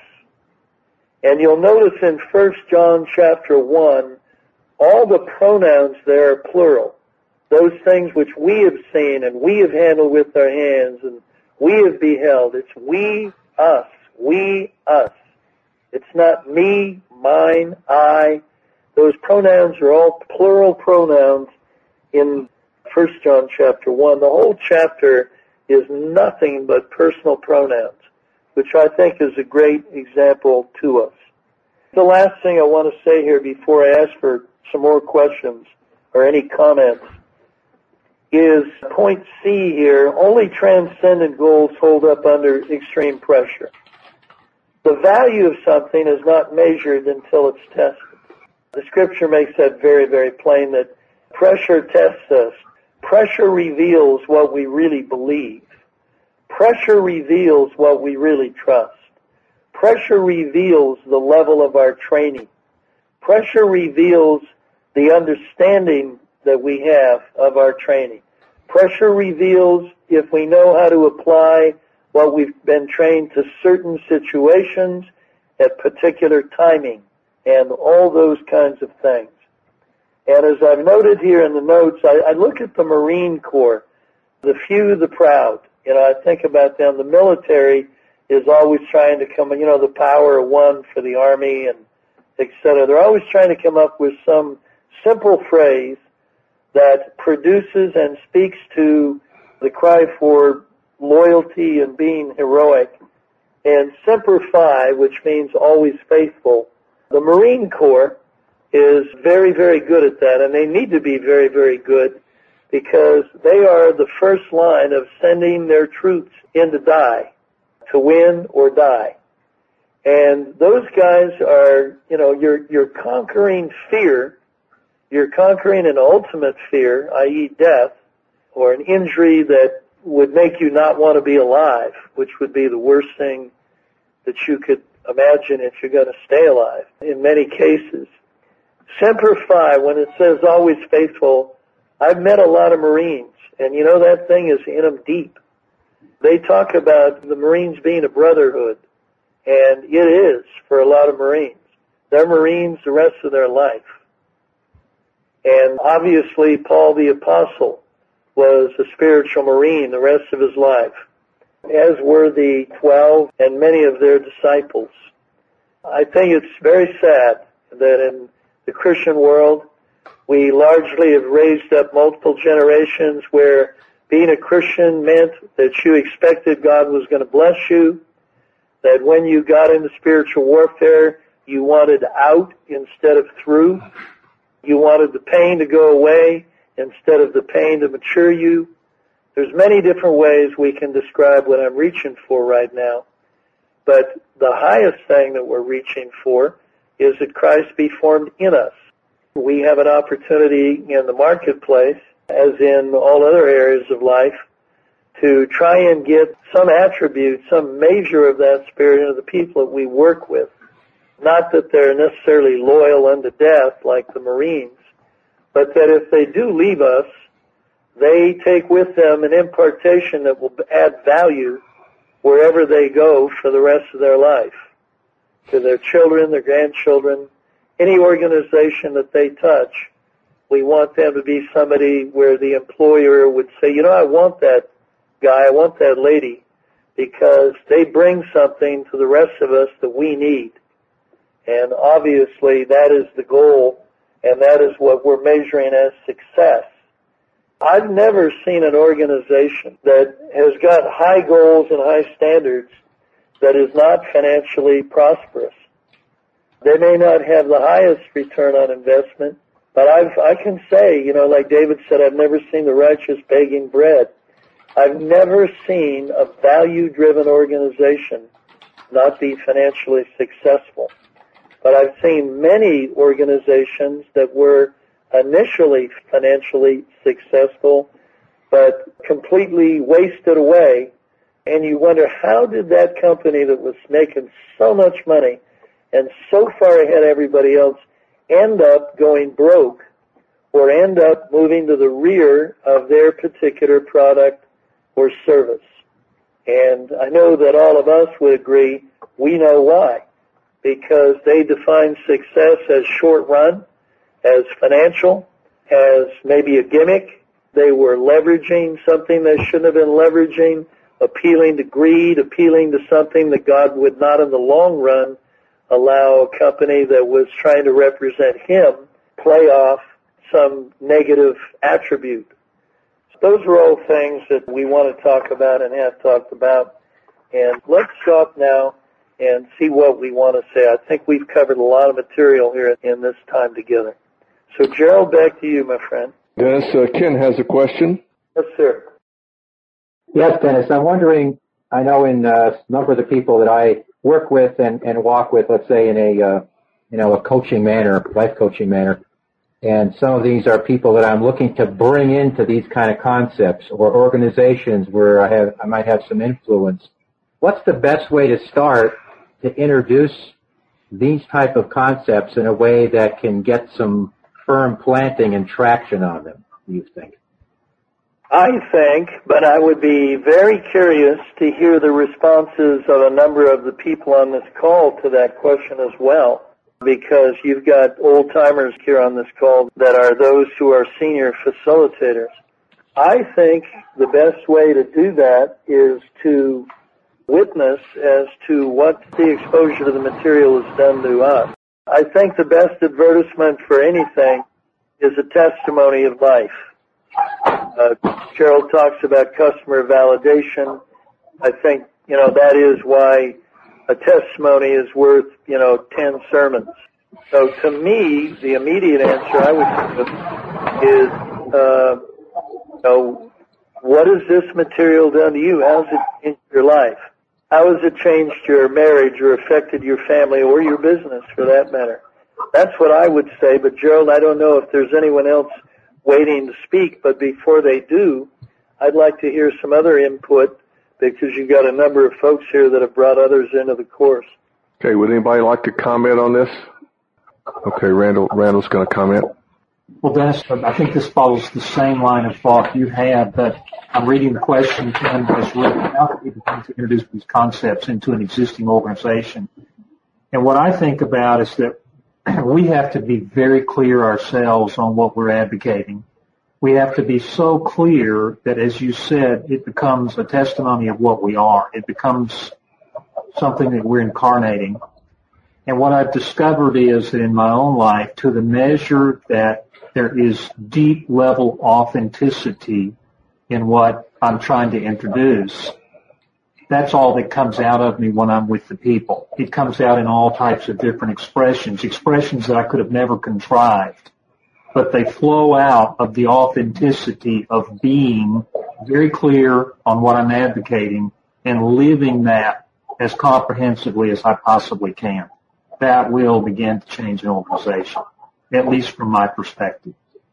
Speaker 1: And you'll notice in First John chapter one, all the pronouns there are plural. Those things which we have seen and we have handled with our hands and we have beheld. It's we, us, we, us. It's not me, mine, I. Those pronouns are all plural pronouns in First John chapter one. The whole chapter is nothing but personal pronouns, which I think is a great example to us. The last thing I want to say here before I ask for some more questions or any comments is point C here. Only transcendent goals hold up under extreme pressure. The value of something is not measured until it's tested. The Scripture makes that very, very plain, that pressure tests us. Pressure reveals what we really believe. Pressure reveals what we really trust. Pressure reveals the level of our training. Pressure reveals the understanding that we have of our training. Pressure reveals if we know how to apply what we've been trained to certain situations at particular timing, and all those kinds of things. And as I've noted here in the notes, I, I look at the Marine Corps, the few, the proud. You know, I think about them. The military is always trying to come, you know, the power of one for the Army and et cetera. They're always trying to come up with some simple phrase that produces and speaks to the cry for loyalty and being heroic. And Semper Fi, which means always faithful. The Marine Corps is very, very good at that, and they need to be very, very good because they are the first line of sending their troops in to die, to win or die. And those guys are, you know, you're, you're conquering fear. You're conquering an ultimate fear, that is death, or an injury that would make you not want to be alive, which would be the worst thing that you could imagine if you're going to stay alive in many cases. Semper Fi, when it says always faithful, I've met a lot of Marines, and you know that thing is in them deep. They talk about the Marines being a brotherhood, and it is for a lot of Marines. They're Marines the rest of their life. And obviously, Paul the Apostle was a spiritual Marine the rest of his life, as were the twelve and many of their disciples. I think it's very sad that in the Christian world, we largely have raised up multiple generations where being a Christian meant that you expected God was going to bless you, that when you got into spiritual warfare, you wanted out instead of through. You wanted the pain to go away instead of the pain to mature you. There's many different ways we can describe what I'm reaching for right now. But the highest thing that we're reaching for is that Christ be formed in us. We have an opportunity in the marketplace, as in all other areas of life, to try and get some attribute, some measure of that spirit into the people that we work with. Not that they're necessarily loyal unto death like the Marines, but that if they do leave us, they take with them an impartation that will add value wherever they go for the rest of their life, to their children, their grandchildren, any organization that they touch. We want them to be somebody where the employer would say, you know, I want that guy, I want that lady, because they bring something to the rest of us that we need. And obviously that is the goal, and that is what we're measuring as success. I've never seen an organization that has got high goals and high standards that is not financially prosperous. They may not have the highest return on investment, but I've, I can say, you know, like David said, I've never seen the righteous begging bread. I've never seen a value-driven organization not be financially successful. But I've seen many organizations that were initially financially successful, but completely wasted away. And you wonder, how did that company that was making so much money and so far ahead of everybody else end up going broke or end up moving to the rear of their particular product or service? And I know that all of us would agree we know why. Because they define success as short run, as financial, as maybe a gimmick. They were leveraging something they shouldn't have been leveraging, appealing to greed, appealing to something that God would not in the long run allow a company that was trying to represent Him play off some negative attribute. So those are all things that we want to talk about and have talked about. And let's stop now and see what we want to say. I think we've covered a lot of material here in this time together. So, Gerald, back to you, my friend.
Speaker 2: Dennis, uh, Ken has a question.
Speaker 1: Yes, sir.
Speaker 5: Yes, Dennis. I'm wondering, I know in uh, a number of the people that I work with and, and walk with, let's say in a, uh, you know, a coaching manner, life coaching manner, and some of these are people that I'm looking to bring into these kind of concepts or organizations where I have, I might have some influence. What's the best way to start to introduce these type of concepts in a way that can get some firm planting and traction on them, do you think?
Speaker 1: I think, but I would be very curious to hear the responses of a number of the people on this call to that question as well, because you've got old-timers here on this call that are those who are senior facilitators. I think the best way to do that is to witness as to what the exposure to the material has done to us. I think the best advertisement for anything is a testimony of life. Uh, Gerald talks about customer validation. I think, you know, that is why a testimony is worth, you know, ten sermons. So to me, the immediate answer I would give is, uh, you know, what has this material done to you? How has it changed your life? How has it changed your marriage or affected your family or your business for that matter? That's what I would say. But Gerald, I don't know if there's anyone else waiting to speak, but before they do, I'd like to hear some other input because you've got a number of folks here that have brought others into the course.
Speaker 2: Okay, would anybody like to comment on this? Okay, Randall, Randall's going to comment.
Speaker 3: Well, Dennis, I think this follows the same line of thought you had, but I'm reading the question Ken has written. How do we begin to introduce these concepts into an existing organization? And what I think about is that we have to be very clear ourselves on what we're advocating. We have to be so clear that, as you said, it becomes a testimony of what we are. It becomes something that we're incarnating. And what I've discovered is that in my own life, to the measure that there is deep level authenticity in what I'm trying to introduce, that's all that comes out of me when I'm with the people. It comes out in all types of different expressions, expressions that I could have never contrived, but they flow out of the authenticity of being very clear on what I'm advocating and living that as comprehensively as I possibly can. That will begin to change an organization, at least from my perspective.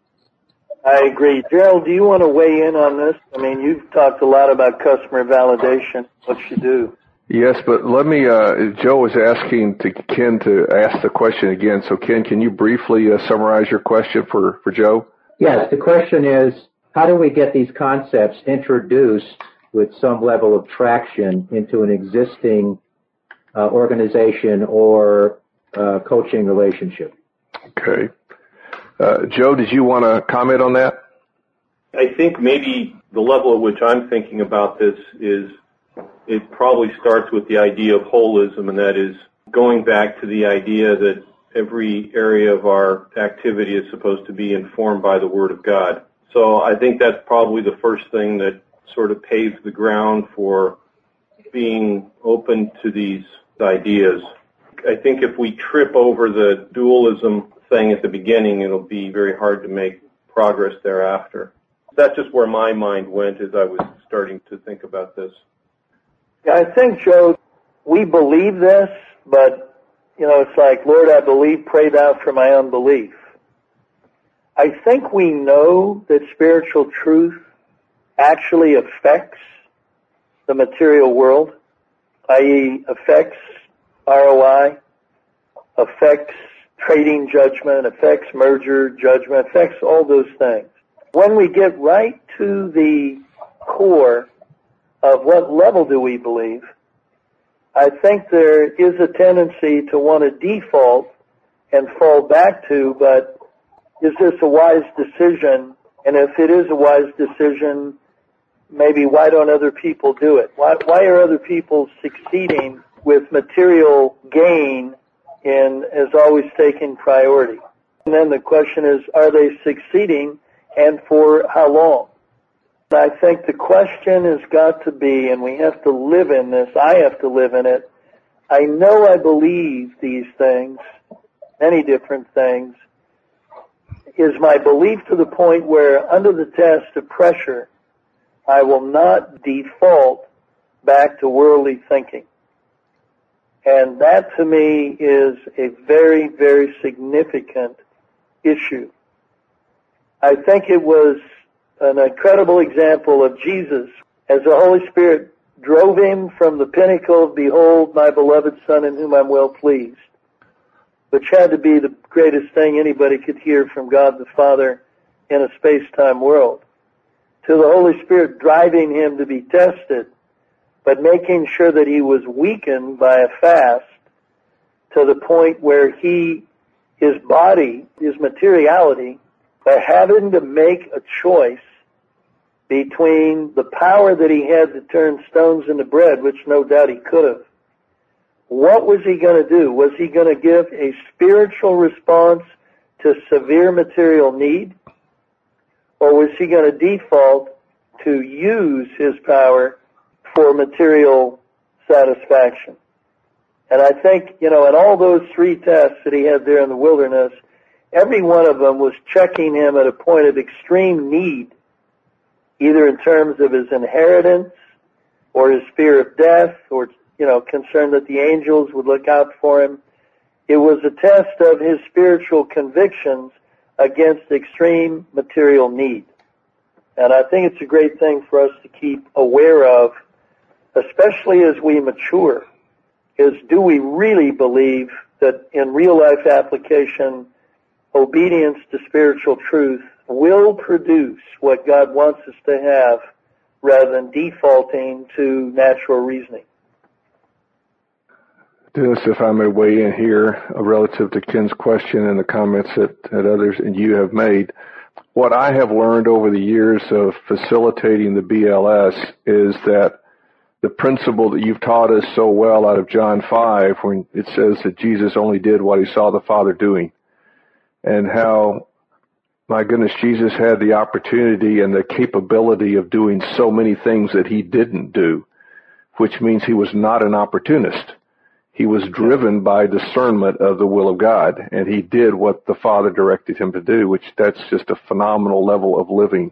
Speaker 1: I agree. Gerald, do you want to weigh in on this? I mean, you've talked a lot about customer validation, what you do.
Speaker 2: Yes, but let me, uh, Joe is asking to Ken to ask the question again. So, Ken, can you briefly uh, summarize your question for, for Joe?
Speaker 5: Yes, the question is, how do we get these concepts introduced with some level of traction into an existing uh, organization or uh, coaching relationship?
Speaker 2: Okay. Uh, Joe, did you want to comment on that?
Speaker 6: I think maybe the level at which I'm thinking about this is it probably starts with the idea of holism, and that is going back to the idea that every area of our activity is supposed to be informed by the Word of God. So I think that's probably the first thing that sort of paves the ground for being open to these ideas. I think if we trip over the dualism thing at the beginning, it'll be very hard to make progress thereafter. That's just where my mind went as I was starting to think about this.
Speaker 1: Yeah, I think, Joe, we believe this, but, you know, it's like, Lord, I believe, pray thou for my unbelief. I think we know that spiritual truth actually affects the material world, that is affects R O I, affects trading judgment, affects merger judgment, affects all those things. When we get right to the core of what level do we believe, I think there is a tendency to want to default and fall back to, but is this a wise decision? And if it is a wise decision, maybe why don't other people do it? Why, why are other people succeeding with material gain and has always taken priority? And then the question is, are they succeeding and for how long? I think the question has got to be, and we have to live in this, I have to live in it, I know I believe these things, many different things. Is my belief to the point where under the test of pressure, I will not default back to worldly thinking? And that to me is a very, very significant issue. I think it was an incredible example of Jesus as the Holy Spirit drove him from the pinnacle of, behold, my beloved Son in whom I'm well pleased, which had to be the greatest thing anybody could hear from God the Father in a space-time world, to the Holy Spirit driving him to be tested, but making sure that he was weakened by a fast to the point where he, his body, his materiality, by having to make a choice between the power that he had to turn stones into bread, which no doubt he could have. What was he going to do? Was he going to give a spiritual response to severe material need? Or was he going to default to use his power for material satisfaction? And I think, you know, in all those three tests that he had there in the wilderness, every one of them was checking him at a point of extreme need, either in terms of his inheritance or his fear of death or, you know, concern that the angels would look out for him. It was a test of his spiritual convictions against extreme material need. And I think it's a great thing for us to keep aware of, especially as we mature, is do we really believe that in real life application, obedience to spiritual truth will produce what God wants us to have rather than defaulting to natural reasoning?
Speaker 2: Dennis, if I may weigh in here uh, relative to Ken's question and the comments that, that others and you have made, what I have learned over the years of facilitating the B L S is that the principle that you've taught us so well out of John five, when it says that Jesus only did what he saw the Father doing, and how, my goodness, Jesus had the opportunity and the capability of doing so many things that he didn't do, which means he was not an opportunist. He was driven by discernment of the will of God, and he did what the Father directed him to do, which that's just a phenomenal level of living.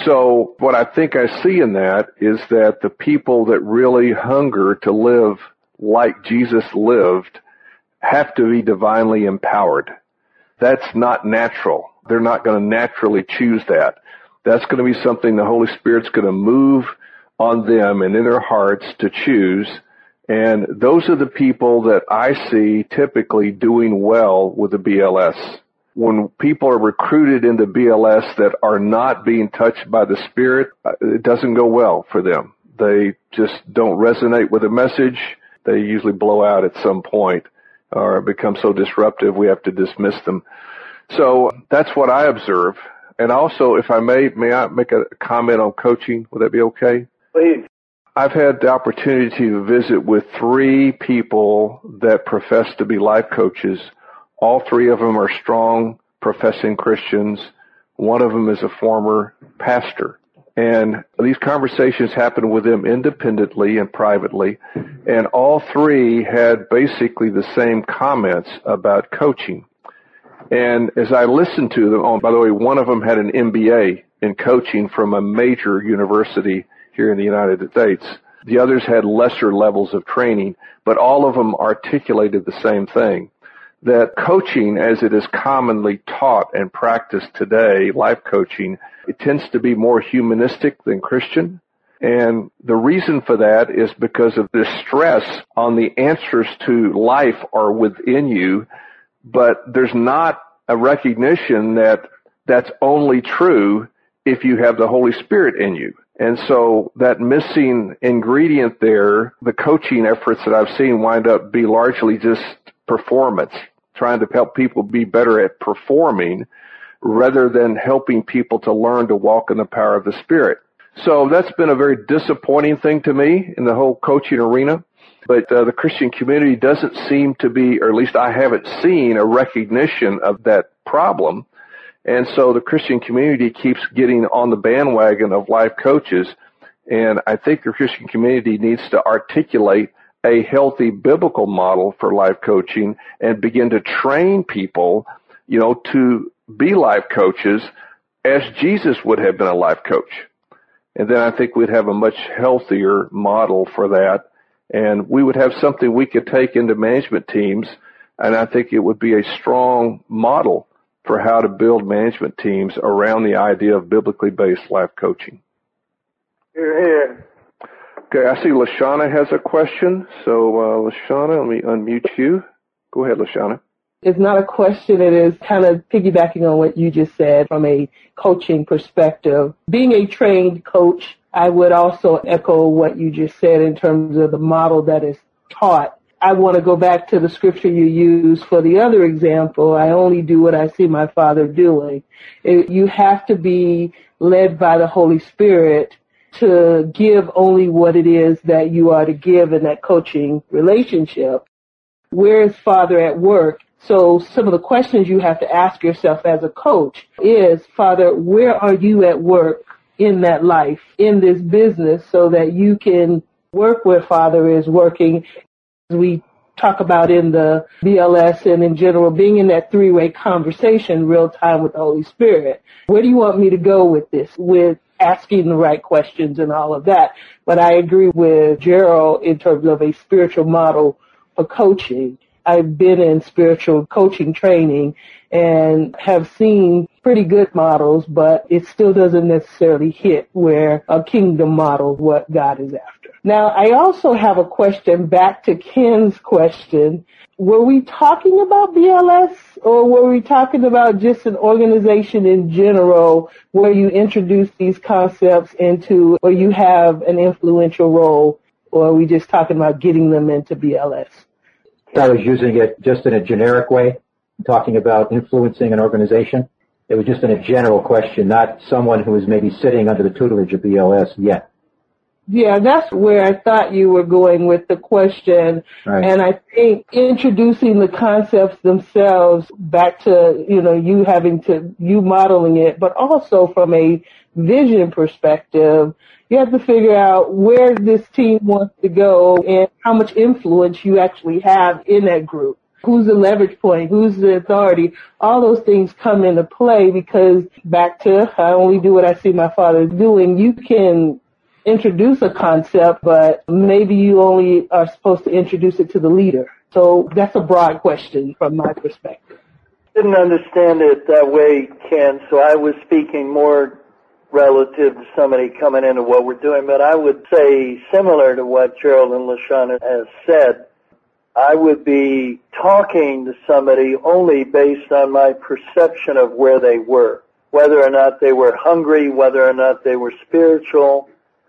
Speaker 2: So what I think I see in that is that the people that really hunger to live like Jesus lived have to be divinely empowered. That's not natural. They're not going to naturally choose that. That's going to be something the Holy Spirit's going to move on them and in their hearts to choose. And those are the people that I see typically doing well with the B L S. When people are recruited into B L S that are not being touched by the Spirit, it doesn't go well for them. They just don't resonate with the message. They usually blow out at some point or become so disruptive we have to dismiss them. So that's what I observe. And also, if I may, may I make a comment on coaching? Would that be okay?
Speaker 1: Please.
Speaker 2: I've had the opportunity to visit with three people that profess to be life coaches. All three of them are strong, professing Christians. One of them is a former pastor. And these conversations happened with them independently and privately. And all three had basically the same comments about coaching. And as I listened to them, oh, by the way, one of them had an M B A in coaching from a major university here in the United States. The others had lesser levels of training, but all of them articulated the same thing, that coaching, as it is commonly taught and practiced today, life coaching, it tends to be more humanistic than Christian. And the reason for that is because of the stress on the answers to life are within you, but there's not a recognition that that's only true if you have the Holy Spirit in you. And so that missing ingredient there, the coaching efforts that I've seen wind up be largely just performance, trying to help people be better at performing rather than helping people to learn to walk in the power of the Spirit. So that's been a very disappointing thing to me in the whole coaching arena. But uh, the Christian community doesn't seem to be, or at least I haven't seen, a recognition of that problem. And so the Christian community keeps getting on the bandwagon of life coaches. And I think the Christian community needs to articulate a healthy biblical model for life coaching and begin to train people, you know, to be life coaches as Jesus would have been a life coach. And then I think we'd have a much healthier model for that. And we would have something we could take into management teams. And I think it would be a strong model for how to build management teams around the idea of biblically based life coaching.
Speaker 1: Here, here.
Speaker 2: Okay, I see Lashana has a question. So, uh, Lashana, let me unmute you. Go ahead, Lashana.
Speaker 7: It's not a question. It is kind of piggybacking on what you just said from a coaching perspective. Being a trained coach, I would also echo what you just said in terms of the model that is taught. I want to go back to the scripture you used for the other example. I only do what I see my Father doing. It, you have to be led by the Holy Spirit to give only what it is that you are to give in that coaching relationship. Where is Father at work? So some of the questions you have to ask yourself as a coach is, Father, where are you at work in that life, in this business, so that you can work where Father is working? We talk about in the B L S and in general, being in that three-way conversation real time with the Holy Spirit. Where do you want me to go with this, with asking the right questions and all of that? But I agree with Gerald in terms of a spiritual model for coaching. I've been in spiritual coaching training and have seen pretty good models, but it still doesn't necessarily hit where a kingdom model, what God is after. Now, I also have a question back to Ken's question. Were we talking about B L S, or were we talking about just an organization in general where you introduce these concepts into, or you have an influential role, or are we just talking about getting them into B L S?
Speaker 5: I was using it just in a generic way, talking about influencing an organization. It was just in a general question, not someone who is maybe sitting under the tutelage of B L S yet.
Speaker 7: Yeah, that's where I thought you were going with the question. Right. And I think introducing the concepts themselves back to, you know, you having to, you modeling it, but also from a vision perspective, you have to figure out where this team wants to go and how much influence you actually have in that group. Who's the leverage point? Who's the authority? All those things come into play because back to, I only do what I see my Father doing. You can introduce a concept, but maybe you only are supposed to introduce it to the leader. So that's a broad question from my perspective.
Speaker 1: Didn't understand it that way, Ken, so I was speaking more relative to somebody coming into what we're doing, but I would say similar to what Gerald and LaShawn has said, I would be talking to somebody only based on my perception of where they were, whether or not they were hungry, whether or not they were spiritual,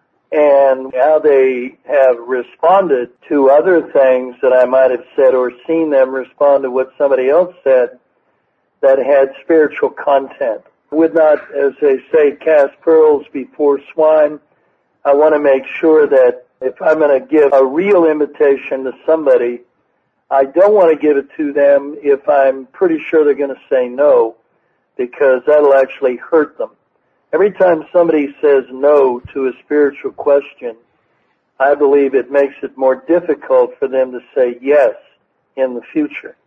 Speaker 1: and how they have responded to other things that I might have said or seen them respond to what somebody else said that had spiritual content. Would not, as they say, cast pearls before swine. I want to make sure that if I'm going to give a real invitation to somebody, I don't want to give it to them if I'm pretty sure they're going to say no, because that'll actually hurt them. Every time somebody says no to a spiritual question, I believe it makes it more difficult for them to say yes in the future.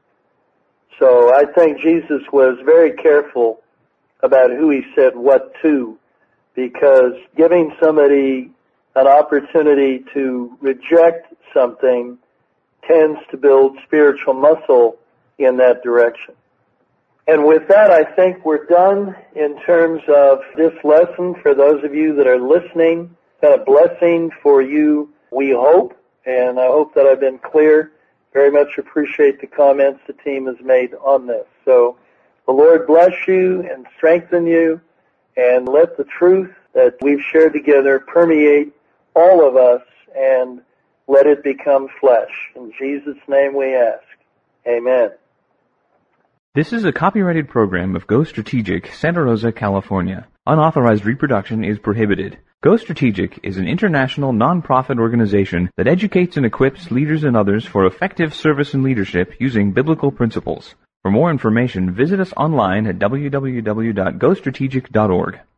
Speaker 1: So I think Jesus was very careful about who he said what to, because giving somebody an opportunity to reject something tends to build spiritual muscle in that direction. And with that, I think we're done in terms of this lesson. For those of you that are listening, it's been a blessing for you, we hope, and I hope that I've been clear. Very much appreciate the comments the team has made on this. So the Lord bless you and strengthen you, and let the truth that we've shared together permeate all of us, and let it become flesh. In Jesus' name we ask. Amen.
Speaker 8: This is a copyrighted program of Go Strategic, Santa Rosa, California. Unauthorized reproduction is prohibited. Go Strategic is an international non-profit organization that educates and equips leaders and others for effective service and leadership using biblical principles. For more information, visit us online at w w w dot go strategic dot org.